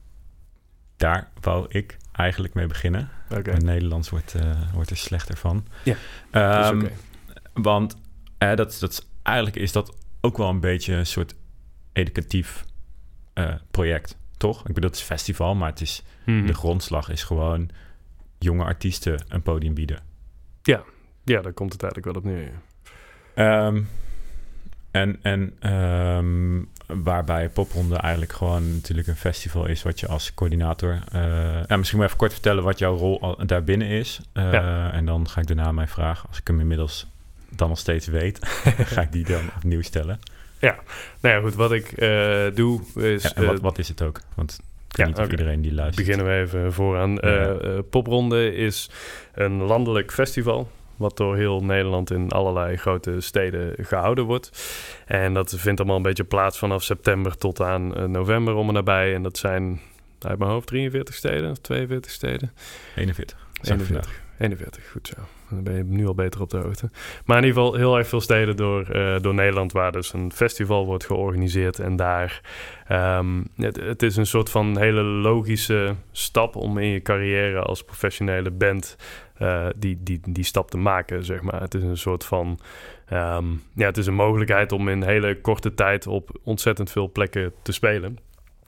daar wou ik eigenlijk mee beginnen. Okay. Mijn Nederlands wordt, uh, wordt er slechter van. Ja, um, okay. Want uh, dat, dat, eigenlijk is dat ook wel een beetje een soort educatief Uh, project, toch? Ik bedoel, het is festival, maar het is hmm. de grondslag is gewoon jonge artiesten een podium bieden. Ja, ja, daar komt het eigenlijk wel op neer. Ja. Um, en en um, waarbij popronde eigenlijk gewoon natuurlijk een festival is wat je als coördinator... Uh, ja, misschien maar even kort vertellen wat jouw rol al, daarbinnen is. Uh, ja. En dan ga ik daarna mijn vraag, als ik hem inmiddels dan nog steeds weet, ga ik die dan opnieuw stellen. Ja, nou ja, goed, wat ik uh, doe is... Ja, en wat, wat is het ook? Want ik weet ja, niet of okay. iedereen die luistert. Beginnen we even vooraan. Ja. Uh, uh, Popronde is een landelijk festival, wat door heel Nederland in allerlei grote steden gehouden wordt. En dat vindt allemaal een beetje plaats vanaf september tot aan uh, november om en nabij. En dat zijn uit mijn hoofd drieënveertig steden of tweeënveertig steden? eenenveertig. eenenveertig. eenenveertig, goed zo. Dan ben je nu al beter op de hoogte. Maar in ieder geval heel erg veel steden door, uh, door Nederland waar dus een festival wordt georganiseerd. En daar, um, het, het is een soort van hele logische stap om in je carrière als professionele band uh, die, die, die stap te maken, zeg maar. Het is een soort van, um, ja, het is een mogelijkheid om in hele korte tijd op ontzettend veel plekken te spelen.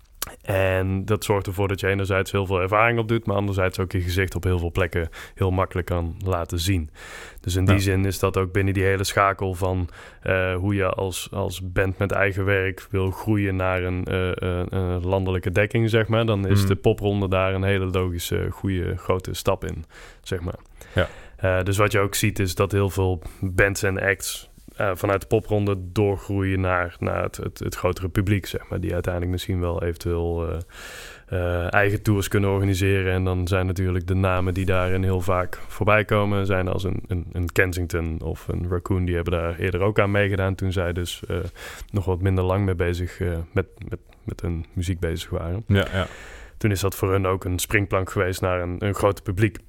En dat zorgt ervoor dat je enerzijds heel veel ervaring opdoet, maar anderzijds ook je gezicht op heel veel plekken heel makkelijk kan laten zien. Dus in die ja. zin is dat ook binnen die hele schakel van uh, hoe je als, als band met eigen werk wil groeien naar een uh, uh, uh, landelijke dekking, zeg maar. Dan is mm. de popronde daar een hele logische, goede, grote stap in, zeg maar. Ja. Uh, dus wat je ook ziet is dat heel veel bands en acts Uh, vanuit de popronde doorgroeien naar, naar het, het, het grotere publiek, zeg maar. Die uiteindelijk misschien wel eventueel uh, uh, eigen tours kunnen organiseren. En dan zijn natuurlijk de namen die daarin heel vaak voorbij komen, zijn als een, een, een Kensington of een Raccoon. Die hebben daar eerder ook aan meegedaan toen zij dus uh, nog wat minder lang mee bezig, uh, met, met, met hun muziek bezig waren. Ja, ja. Toen is dat voor hun ook een springplank geweest naar een, een groter publiek.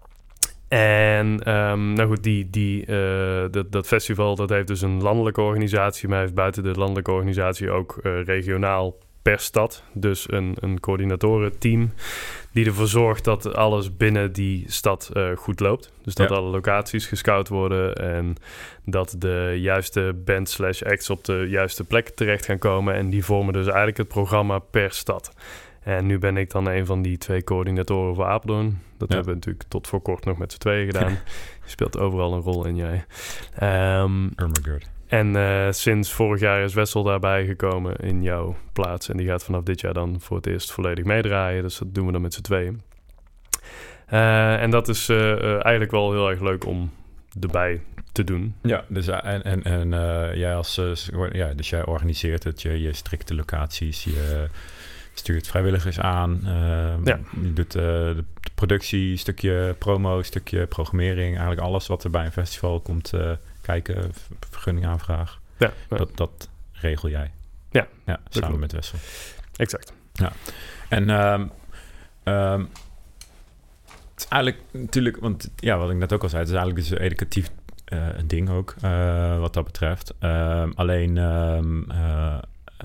En um, nou goed, die, die, uh, dat, dat festival dat heeft dus een landelijke organisatie, maar heeft buiten de landelijke organisatie ook uh, regionaal per stad. Dus een, een coördinatorenteam die ervoor zorgt dat alles binnen die stad uh, goed loopt. Dus dat ja. alle locaties gescout worden en dat de juiste band slash acts op de juiste plek terecht gaan komen. En die vormen dus eigenlijk het programma per stad. En nu ben ik dan een van die twee coördinatoren voor Apeldoorn. Dat ja. hebben we natuurlijk tot voor kort nog met z'n tweeën gedaan. Je speelt overal een rol in, jij. Um, oh my god. En uh, sinds vorig jaar is Wessel daarbij gekomen in jouw plaats. En die gaat vanaf dit jaar dan voor het eerst volledig meedraaien. Dus dat doen we dan met z'n tweeën. Uh, en dat is uh, uh, eigenlijk wel heel erg leuk om erbij te doen. Ja, dus en, en, en uh, jij als uh, ja, dus jij organiseert het, je, je strikte locaties, je stuurt vrijwilligers aan, uh, ja. je doet uh, de productie, stukje promo, stukje programmering, eigenlijk alles wat er bij een festival komt uh, kijken, vergunningaanvraag. Ja, ja. Dat, dat regel jij. Ja, ja samen klopt. Met Wessel. Exact. Ja, en um, um, het is eigenlijk natuurlijk, want ja, wat ik net ook al zei, het is eigenlijk dus een educatief uh, ding ook, uh, wat dat betreft. Uh, alleen um, uh,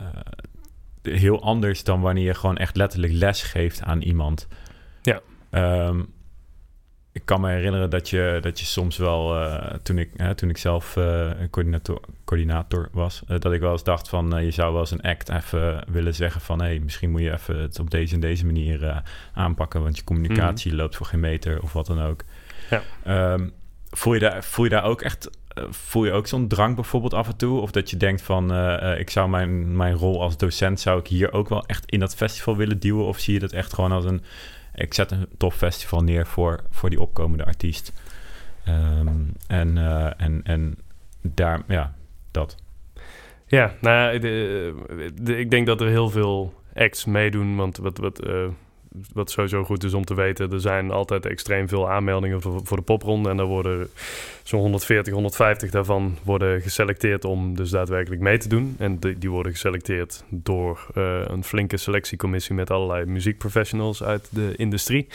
uh, heel anders dan wanneer je gewoon echt letterlijk les geeft aan iemand. Ja. Um, ik kan me herinneren dat je, dat je soms wel, uh, toen, ik, hè, toen ik zelf uh, coördinator, coördinator was, uh, dat ik wel eens dacht van, uh, je zou wel eens een act even willen zeggen van, hé, hey, misschien moet je even het op deze en deze manier uh, aanpakken, want je communicatie mm. loopt voor geen meter of wat dan ook. Ja. Um, voel je daar, voel je daar ook echt, uh, voel je ook zo'n drang bijvoorbeeld af en toe? Of dat je denkt van, uh, uh, ik zou mijn, mijn rol als docent, zou ik hier ook wel echt in dat festival willen duwen? Of zie je dat echt gewoon als een, ik zet een tof festival neer voor, voor die opkomende artiest. Um, en, uh, en, en daar, ja, dat. Ja, nou ja, de, de, ik denk dat er heel veel acts meedoen. Want wat, wat, uh, wat sowieso goed is om te weten, er zijn altijd extreem veel aanmeldingen voor, voor de popronde. En daar worden zo'n honderdveertig, honderdvijftig daarvan worden geselecteerd om dus daadwerkelijk mee te doen. En die, die worden geselecteerd door uh, een flinke selectiecommissie met allerlei muziekprofessionals uit de industrie.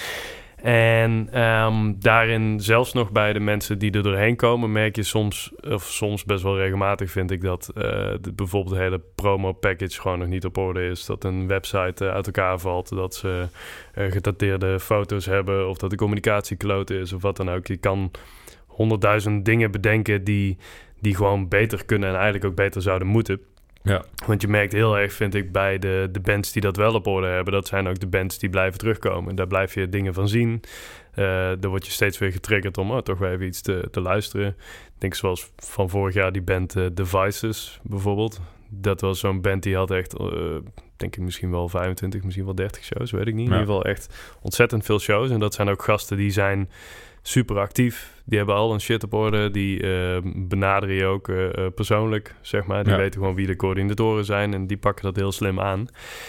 En um, daarin, zelfs nog bij de mensen die er doorheen komen, merk je soms, of soms best wel regelmatig vind ik dat uh, de, bijvoorbeeld de hele promo-package gewoon nog niet op orde is. Dat een website uh, uit elkaar valt, dat ze uh, gedateerde foto's hebben of dat de communicatie kloten is of wat dan ook. Je kan honderdduizend dingen bedenken die, die gewoon beter kunnen en eigenlijk ook beter zouden moeten. Ja. Want je merkt heel erg, vind ik, bij de, de bands die dat wel op orde hebben, dat zijn ook de bands die blijven terugkomen. Daar blijf je dingen van zien. Uh, daar word je steeds weer getriggerd om oh, toch weer even iets te, te luisteren. Ik denk zoals van vorig jaar die band uh, Devices bijvoorbeeld. Dat was zo'n band die had echt, uh, denk ik misschien wel vijfentwintig, misschien wel dertig shows, weet ik niet. Ja. In ieder geval echt ontzettend veel shows. En dat zijn ook gasten die zijn super actief. Die hebben al een shit op orde. Die uh, benaderen je ook uh, persoonlijk, zeg maar. Die ja. weten gewoon wie de coördinatoren zijn en die pakken dat heel slim aan.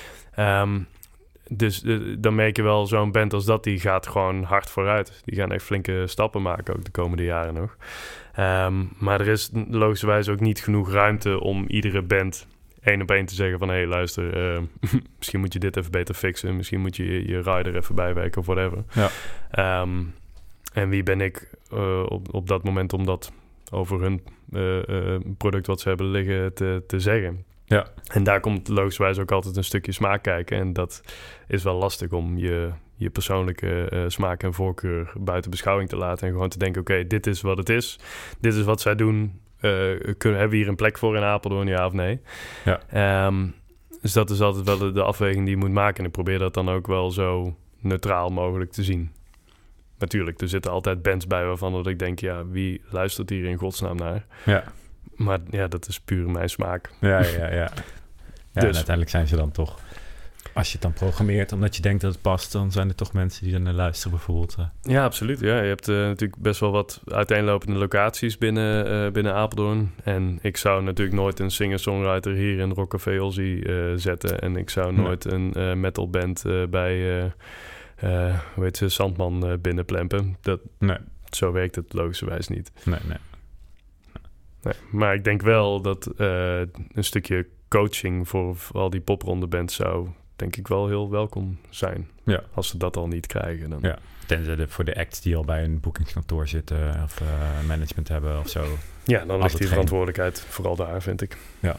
Um, dus uh, dan merk je wel, zo'n band als dat, die gaat gewoon hard vooruit. Die gaan echt flinke stappen maken, ook de komende jaren nog. Um, maar er is logischerwijs ook niet genoeg ruimte om iedere band één op één te zeggen van, hé, hey, luister, uh, misschien moet je dit even beter fixen. Misschien moet je je, je rider even bijwerken of whatever. Ja. Um, En wie ben ik uh, op, op dat moment om dat over hun uh, uh, product wat ze hebben liggen te, te zeggen. Ja. En daar komt logischerwijs ook altijd een stukje smaak kijken. En dat is wel lastig om je, je persoonlijke uh, smaak en voorkeur buiten beschouwing te laten. En gewoon te denken, oké, okay, dit is wat het is. Dit is wat zij doen. Uh, kunnen, hebben we hier een plek voor in Apeldoorn, ja of nee? Ja. Um, dus dat is altijd wel de, de afweging die je moet maken. En ik probeer dat dan ook wel zo neutraal mogelijk te zien. Natuurlijk, er zitten altijd bands bij waarvan dat ik denk, ja, wie luistert hier in godsnaam naar? Ja. Maar ja, dat is puur mijn smaak. Ja, ja, ja. ja dus. En uiteindelijk zijn ze dan toch, als je het dan programmeert, omdat je denkt dat het past, dan zijn er toch mensen die er naar luisteren bijvoorbeeld. Ja, absoluut. Ja. Je hebt uh, natuurlijk best wel wat uiteenlopende locaties binnen, uh, binnen Apeldoorn. En ik zou natuurlijk nooit een singer-songwriter hier in Rockcafé Ozzy uh, zetten. En ik zou nooit nee. een uh, metalband uh, bij... Uh, Uh, hoe heet ze, Zandman uh, binnenplempen. Dat, nee. Zo werkt het logischerwijs niet. Nee, nee. nee. Maar ik denk wel dat uh, een stukje coaching voor al die poprondebands zou, denk ik, wel heel welkom zijn. Ja. Als ze dat al niet krijgen. Dan. Ja. Tenzij de, voor de acts die al bij een boekingskantoor zitten of uh, management hebben of zo. Ja, dan ligt die verantwoordelijkheid geen... vooral daar, vind ik. Ja.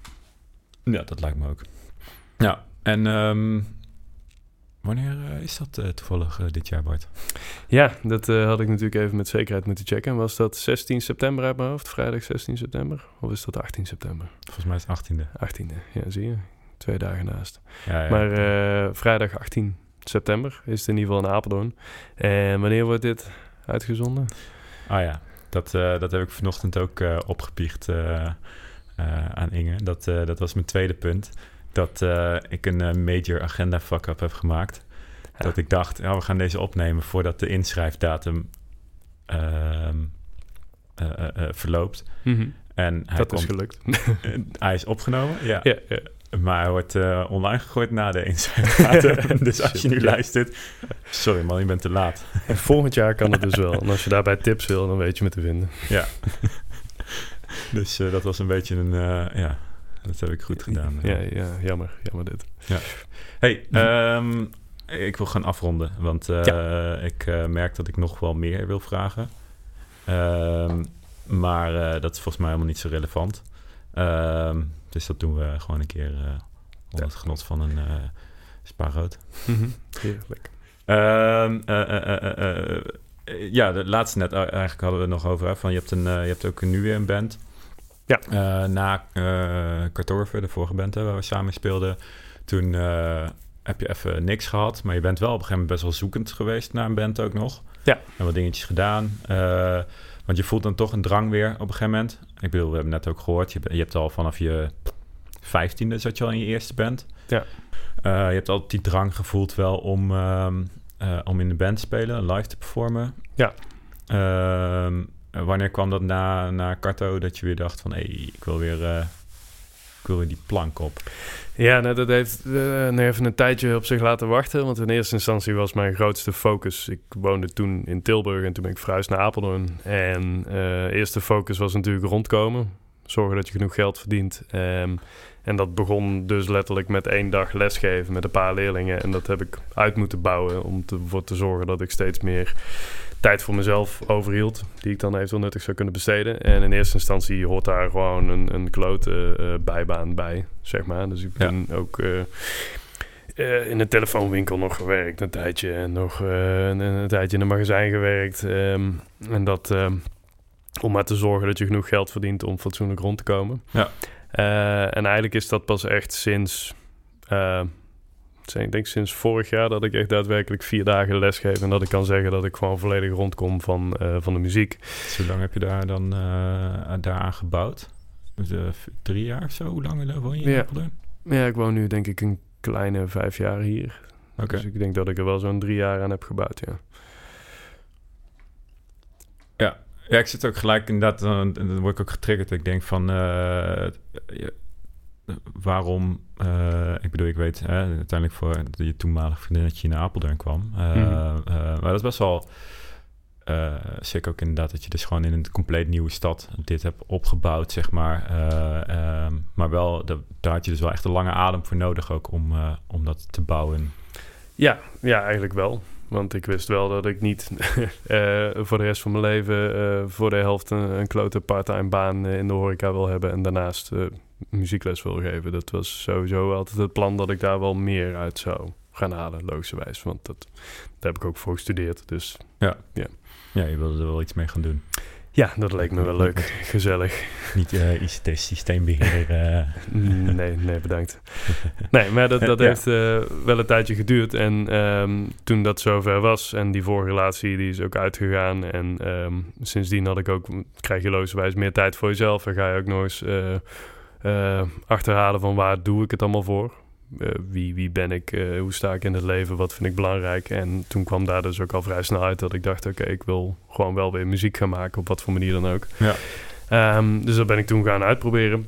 Ja, dat lijkt me ook. Ja, en... Um... Wanneer uh, is dat uh, toevallig uh, dit jaar, Bart? Ja, dat uh, had ik natuurlijk even met zekerheid moeten checken. Was dat zestien september uit mijn hoofd? Vrijdag zestien september? Of is dat achttien september? Volgens mij is het achttiende. achttiende, ja, zie je. Twee dagen naast. Ja, ja, maar uh, vrijdag achttien september is het in ieder geval in Apeldoorn. En wanneer wordt dit uitgezonden? Ah ja, dat, uh, dat heb ik vanochtend ook uh, opgebiecht uh, uh, aan Inge. Dat, uh, dat was mijn tweede punt. Dat uh, ik een uh, major agenda fuck-up heb gemaakt. Ja. Dat ik dacht, ja, we gaan deze opnemen voordat de inschrijfdatum uh, uh, uh, uh, verloopt. Mm-hmm. En hij dat komt, is gelukt. Uh, hij is opgenomen, ja. ja, ja. Maar hij wordt uh, online gegooid na de inschrijfdatum. Dus als je nu luistert, sorry man, je bent te laat. En volgend jaar kan het dus wel. En als je daarbij tips wil, dan weet je me te vinden. Ja. Dus uh, dat was een beetje een... Uh, ja. dat heb ik goed gedaan. Ja, ja jammer. Jammer dit. Ja. Hey, um, ik wil gaan afronden. Want uh, ja. ik uh, merk dat ik nog wel meer wil vragen. Um, maar uh, dat is volgens mij helemaal niet zo relevant. Um, dus dat doen we gewoon een keer uh, onder ja. het genot van een uh, spaarrood. Mm-hmm. Heerlijk. Um, uh, uh, uh, uh, ja, de laatste net eigenlijk hadden we het nog over. Hè, van je, hebt een, uh, je hebt ook nu weer een band. Ja. Uh, na uh, Kartorven, de vorige band hè, waar we samen speelden. Toen uh, heb je even niks gehad. Maar je bent wel op een gegeven moment best wel zoekend geweest naar een band ook nog. Ja. En wat dingetjes gedaan. Uh, want je voelt dan toch een drang weer op een gegeven moment. Ik bedoel, we hebben net ook gehoord. Je, je hebt al vanaf je vijftiende zat je al in je eerste band. Ja. Uh, je hebt altijd die drang gevoeld wel om, um, uh, om in de band te spelen, live te performen. Ja. Uh, wanneer kwam dat na, na Karto dat je weer dacht van... hé, hey, ik wil weer... Uh, ik wil weer die plank op. Ja, nou, dat heeft uh, even een tijdje op zich laten wachten. Want in eerste instantie was mijn grootste focus... Ik woonde toen in Tilburg en toen ben ik verhuisd naar Apeldoorn. En uh, eerste focus was natuurlijk rondkomen. Zorgen dat je genoeg geld verdient. Um, en dat begon dus letterlijk met één dag lesgeven met een paar leerlingen. En dat heb ik uit moeten bouwen om ervoor te, te zorgen dat ik steeds meer tijd voor mezelf overhield. Die ik dan eventueel nuttig zou kunnen besteden. En in eerste instantie hoort daar gewoon een, een klote uh, bijbaan bij, zeg maar. Dus ik ben ja. ook uh, uh, in een telefoonwinkel nog gewerkt een tijdje. En nog uh, een, een tijdje in een magazijn gewerkt. Um, en dat... Um, om maar te zorgen dat je genoeg geld verdient om fatsoenlijk rond te komen. Ja. Uh, en eigenlijk is dat pas echt sinds... Uh, ik denk sinds vorig jaar dat ik echt daadwerkelijk vier dagen les geef. En dat ik kan zeggen dat ik gewoon volledig rondkom van, uh, van de muziek. Hoe lang heb je daar dan uh, daaraan gebouwd? Uh, drie jaar of zo? Hoe lang woon je in ja. Apeldoorn? Ja, ik woon nu denk ik een kleine vijf jaar hier. Okay. Dus ik denk dat ik er wel zo'n drie jaar aan heb gebouwd, ja. Ja. Ja, ik zit ook gelijk inderdaad, dan, dan word ik ook getriggerd. Ik denk van, uh, waarom, uh, ik bedoel, ik weet uh, uiteindelijk voor je toenmalige vriendinnetje naar Apeldoorn kwam. Uh, mm-hmm. uh, maar dat is best wel, uh, zeker ook inderdaad dat je dus gewoon in een compleet nieuwe stad dit hebt opgebouwd, zeg maar. Uh, uh, maar wel, de, daar had je dus wel echt een lange adem voor nodig ook om, uh, om dat te bouwen. Ja, ja, eigenlijk wel. Want ik wist wel dat ik niet uh, voor de rest van mijn leven uh, voor de helft een, een klote part-time baan uh, in de horeca wil hebben en daarnaast uh, muziekles wil geven. Dat was sowieso altijd het plan dat ik daar wel meer uit zou gaan halen, logischerwijs. Want dat, daar heb ik ook voor gestudeerd. Dus ja, ja. ja je wilde er wel iets mee gaan doen. Ja, dat leek me wel leuk. Gezellig. Niet uh, I C T-systeembeheerder. Uh. Nee, nee, bedankt. Nee, maar dat, dat ja. heeft uh, wel een tijdje geduurd. En um, toen dat zover was en die vorige relatie die is ook uitgegaan. En um, sindsdien had ik ook, krijg je logischerwijs meer tijd voor jezelf. En ga je ook nog eens uh, uh, achterhalen van waar doe ik het allemaal voor. Uh, wie, wie ben ik, uh, hoe sta ik in het leven, wat vind ik belangrijk. En toen kwam daar dus ook al vrij snel uit dat ik dacht, oké, okay, ik wil gewoon wel weer muziek gaan maken, op wat voor manier dan ook. Ja. Um, dus dat ben ik toen gaan uitproberen.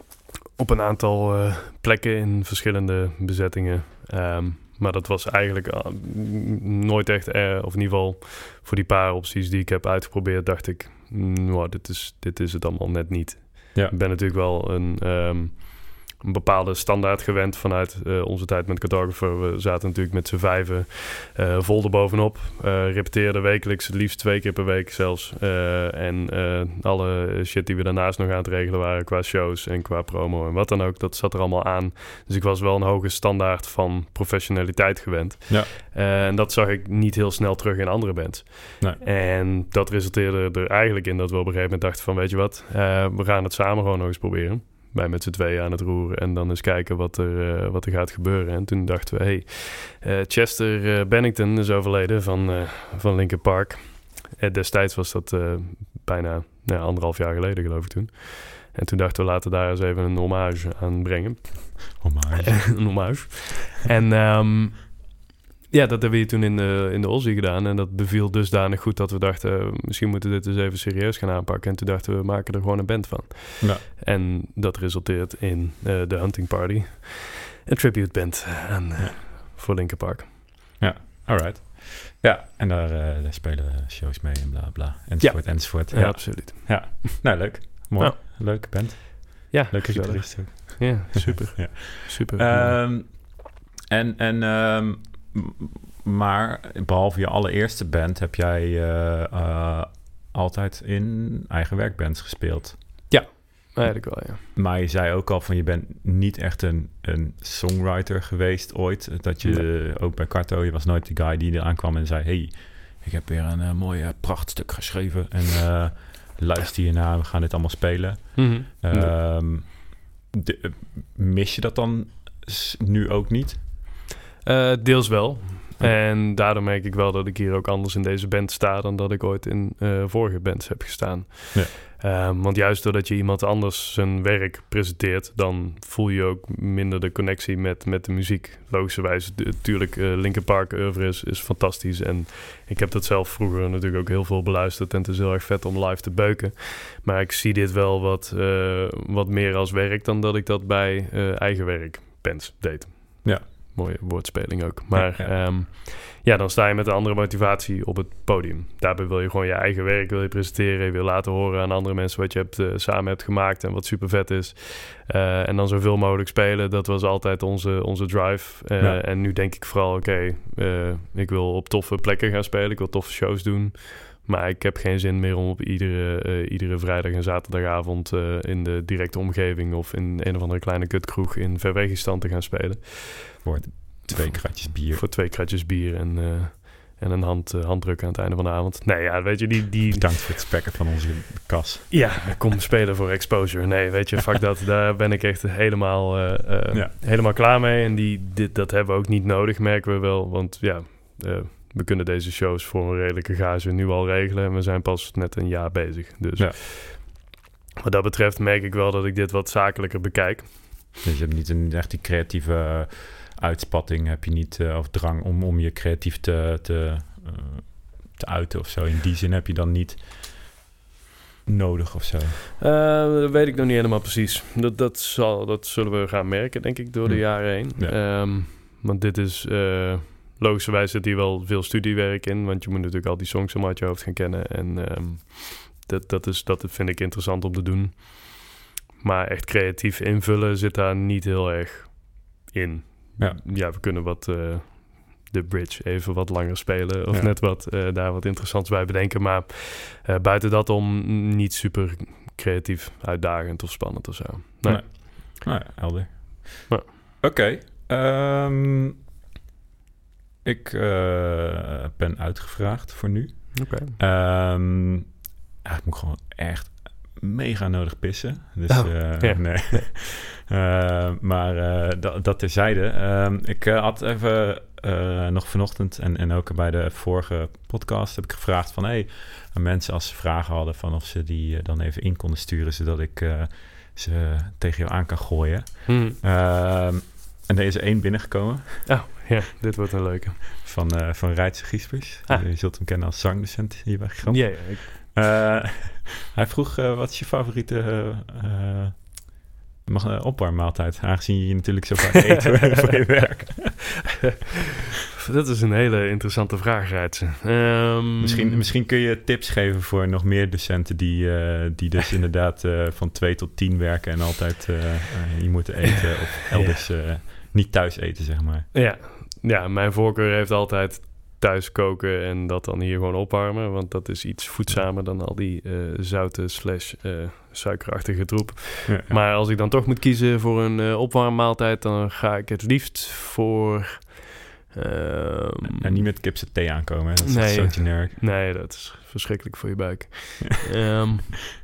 Op een aantal uh, plekken in verschillende bezettingen. Um, maar dat was eigenlijk uh, nooit echt, uh, of in ieder geval voor die paar opties die ik heb uitgeprobeerd, dacht ik, nou, dit is, dit is het allemaal net niet. Ja. Ik ben natuurlijk wel een... Um, een bepaalde standaard gewend vanuit uh, onze tijd met Cartographer. We zaten natuurlijk met z'n vijven uh, vol erbovenop. Uh, repeteerden wekelijks, het liefst twee keer per week zelfs. Uh, en uh, alle shit die we daarnaast nog aan het regelen waren qua shows en qua promo en wat dan ook, dat zat er allemaal aan. Dus ik was wel een hoge standaard van professionaliteit gewend. Ja. Uh, en dat zag ik niet heel snel terug in andere bands. Nee. En dat resulteerde er eigenlijk in dat we op een gegeven moment dachten van, weet je wat, uh, we gaan het samen gewoon nog eens proberen. Wij met z'n tweeën aan het roeren en dan eens kijken wat er, uh, wat er gaat gebeuren. En toen dachten we, hey, uh, Chester uh, Bennington is overleden van, uh, van Linkin Park. Uh, destijds was dat uh, bijna nou, anderhalf jaar geleden, geloof ik toen. En toen dachten we, laten we daar eens even een hommage aan brengen. Hommage. een hommage. En um, ja, dat hebben we toen in de, in de Aussie gedaan. En dat beviel dusdanig goed dat we dachten, uh, misschien moeten we dit eens even serieus gaan aanpakken. En toen dachten we, we maken er gewoon een band van. Ja. En dat resulteert in uh, The Hunting Party. Een tribute band aan, uh, ja. voor Linkin Park. Ja, alright. Ja, en daar, uh, daar spelen we shows mee en bla bla. Enzovoort, ja. enzovoort. Ja, ja, absoluut. Ja, nou leuk. Mooi. Ja. Leuke band. Ja, leuke gitarist ook. Ja, super. ja. super. Um, en, en, um, maar behalve je allereerste band heb jij uh, uh, altijd in eigen werkbands gespeeld. Ja, eigenlijk wel, ja. Maar je zei ook al van je bent niet echt een, een songwriter geweest ooit. Dat je nee. ook bij Carto, je was nooit de guy die eraan kwam en zei... hey, ik heb weer een uh, mooi uh, prachtstuk geschreven en uh, luister hiernaar, we gaan dit allemaal spelen. Mm-hmm. Um, de, uh, mis je dat dan nu ook niet? Uh, deels wel. En daardoor merk ik wel dat ik hier ook anders in deze band sta dan dat ik ooit in uh, vorige bands heb gestaan. Ja. Um, want juist doordat je iemand anders zijn werk presenteert, dan voel je ook minder de connectie met, met de muziek. Logischerwijs, natuurlijk, uh, Linkin Park oeuvre is, is fantastisch. En ik heb dat zelf vroeger natuurlijk ook heel veel beluisterd. En het is heel erg vet om live te beuken. Maar ik zie dit wel wat, uh, wat meer als werk dan dat ik dat bij uh, eigen werk bands deed. Ja. Mooie woordspeling ook. Maar ja, ja. Um, ja, dan sta je met een andere motivatie op het podium. Daarbij wil je gewoon je eigen werk wil je presenteren. Je wil laten horen aan andere mensen wat je hebt, uh, samen hebt gemaakt en wat super vet is. Uh, en dan zoveel mogelijk spelen. Dat was altijd onze, onze drive. Uh, ja. En nu denk ik vooral, oké, okay, uh, ik wil op toffe plekken gaan spelen. Ik wil toffe shows doen. Maar ik heb geen zin meer om op iedere, uh, iedere vrijdag en zaterdagavond uh, in de directe omgeving of in een of andere kleine kutkroeg in Verwegistan te gaan spelen. Voor twee kratjes bier. Voor twee kratjes bier en, uh, en een hand, uh, handdruk aan het einde van de avond. Nee, ja, weet je, die... die... Bedankt voor het spekken van onze kas. Ja, kom spelen voor exposure. Nee, weet je, fuck dat. Daar ben ik echt helemaal, uh, uh, ja. helemaal klaar mee. En die, dit, dat hebben we ook niet nodig, merken we wel. Want ja... Uh, we kunnen deze shows voor een redelijke gage nu al regelen. En we zijn pas net een jaar bezig. Dus ja. Wat dat betreft merk ik wel dat ik dit wat zakelijker bekijk. Dus je hebt niet een echt die creatieve uh, uitspatting. Heb je niet, uh, of drang om, om je creatief te, te, uh, te uiten of zo. In die zin heb je dan niet nodig of zo. Uh, dat weet ik nog niet helemaal precies. Dat, dat, zal, dat zullen we gaan merken, denk ik, door de hm. jaren heen. Ja. Um, want dit is... Uh, Logischerwijs zit hier wel veel studiewerk in, want je moet natuurlijk al die songs om uit je hoofd gaan kennen. En um, dat, dat, is, dat vind ik interessant om te doen. Maar echt creatief invullen zit daar niet heel erg in. Ja, ja we kunnen wat uh, de bridge even wat langer spelen of ja. net wat uh, daar wat interessants bij bedenken. Maar uh, buiten dat om niet super creatief, uitdagend of spannend of zo. Nee. nee. Nou ja, helder. Ja. Oké. Okay. Um... Ik uh, ben uitgevraagd voor nu. Oké. Okay. Um, ja, ik moet gewoon echt mega nodig pissen. Dus oh, uh, ja. nee. uh, maar uh, dat, dat terzijde. Um, ik uh, had even uh, nog vanochtend en, en ook bij de vorige podcast heb ik gevraagd van... hey, aan mensen als ze vragen hadden van of ze die uh, dan even in konden sturen... zodat ik uh, ze tegen jou aan kan gooien. Hmm. Uh, en er is er één binnengekomen. Oh. Ja, dit wordt een leuke. Van, uh, van Rijtse Giespers. Ah. Je zult hem kennen als zangdocent hier bij Gram. Ja, ja. Ik... Uh, hij vroeg, uh, wat is je favoriete uh, uh, opwarmmaaltijd? Aangezien je natuurlijk zo vaak eet voor je werk. Dat is een hele interessante vraag, Rijtse. Um... Misschien, misschien kun je tips geven voor nog meer docenten... die, uh, die dus inderdaad uh, van twee tot tien werken... en altijd uh, uh, hier moeten eten of elders... Ja. Uh, niet thuis eten, zeg maar. Ja, ja, mijn voorkeur heeft altijd thuis koken en dat dan hier gewoon opwarmen. Want dat is iets voedzamer dan al die uh, zoute slash uh, suikerachtige troep. Ja, ja. Maar als ik dan toch moet kiezen voor een uh, opwarmmaaltijd... dan ga ik het liefst voor... Um... En niet met kipse thee aankomen, hè? Dat is nee, zo generic. Nee, dat is verschrikkelijk voor je buik. Ja, um,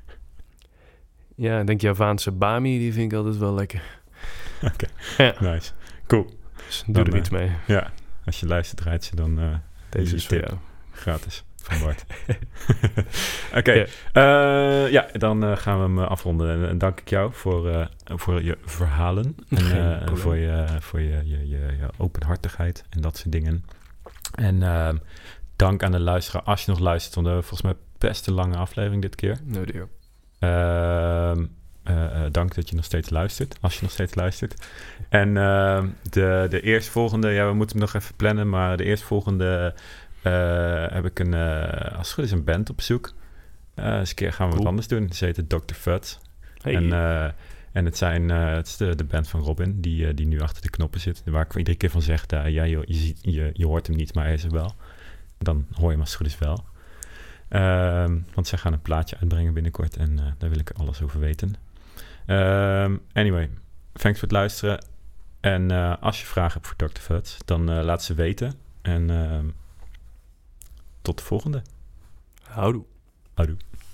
ja ik denk Javaanse bami, die vind ik altijd wel lekker. Oké, okay. Ja. Nice. Cool. Dus doe dan, er iets mee. Ja, als je luistert, rijdt ze dan uh, deze is tip. voor jou. Gratis van Bart. Oké, okay. ja. Uh, ja, dan uh, gaan we hem uh, afronden. En, en dank ik jou voor, uh, voor je verhalen. En uh, voor, je, voor je, je, je, je openhartigheid en dat soort dingen. En uh, dank aan de luisteraar als je nog luistert. Want we hebben volgens mij best een lange aflevering dit keer. No deal. Uh, Uh, uh, dank dat je nog steeds luistert, als je nog steeds luistert. En uh, de, de eerstvolgende, ja, we moeten hem nog even plannen, maar de eerstvolgende uh, heb ik een, uh, als het goed is, een band op bezoek. Uh, dus een keer gaan we cool. wat anders doen. Ze heet dokter Fuds. Hey. En uh, En het, zijn, uh, het is de, de band van Robin, die, uh, die nu achter de knoppen zit. Waar ik iedere keer van zeg, uh, ja, je, je, je, je hoort hem niet, maar hij is er wel. Dan hoor je hem als het goed is wel. Uh, want zij gaan een plaatje uitbrengen binnenkort en uh, daar wil ik alles over weten. Uh, anyway, thanks voor het luisteren. En uh, als je vragen hebt voor dokter Futs, dan uh, laat ze weten. En uh, tot de volgende. Houdoe. Houdoe.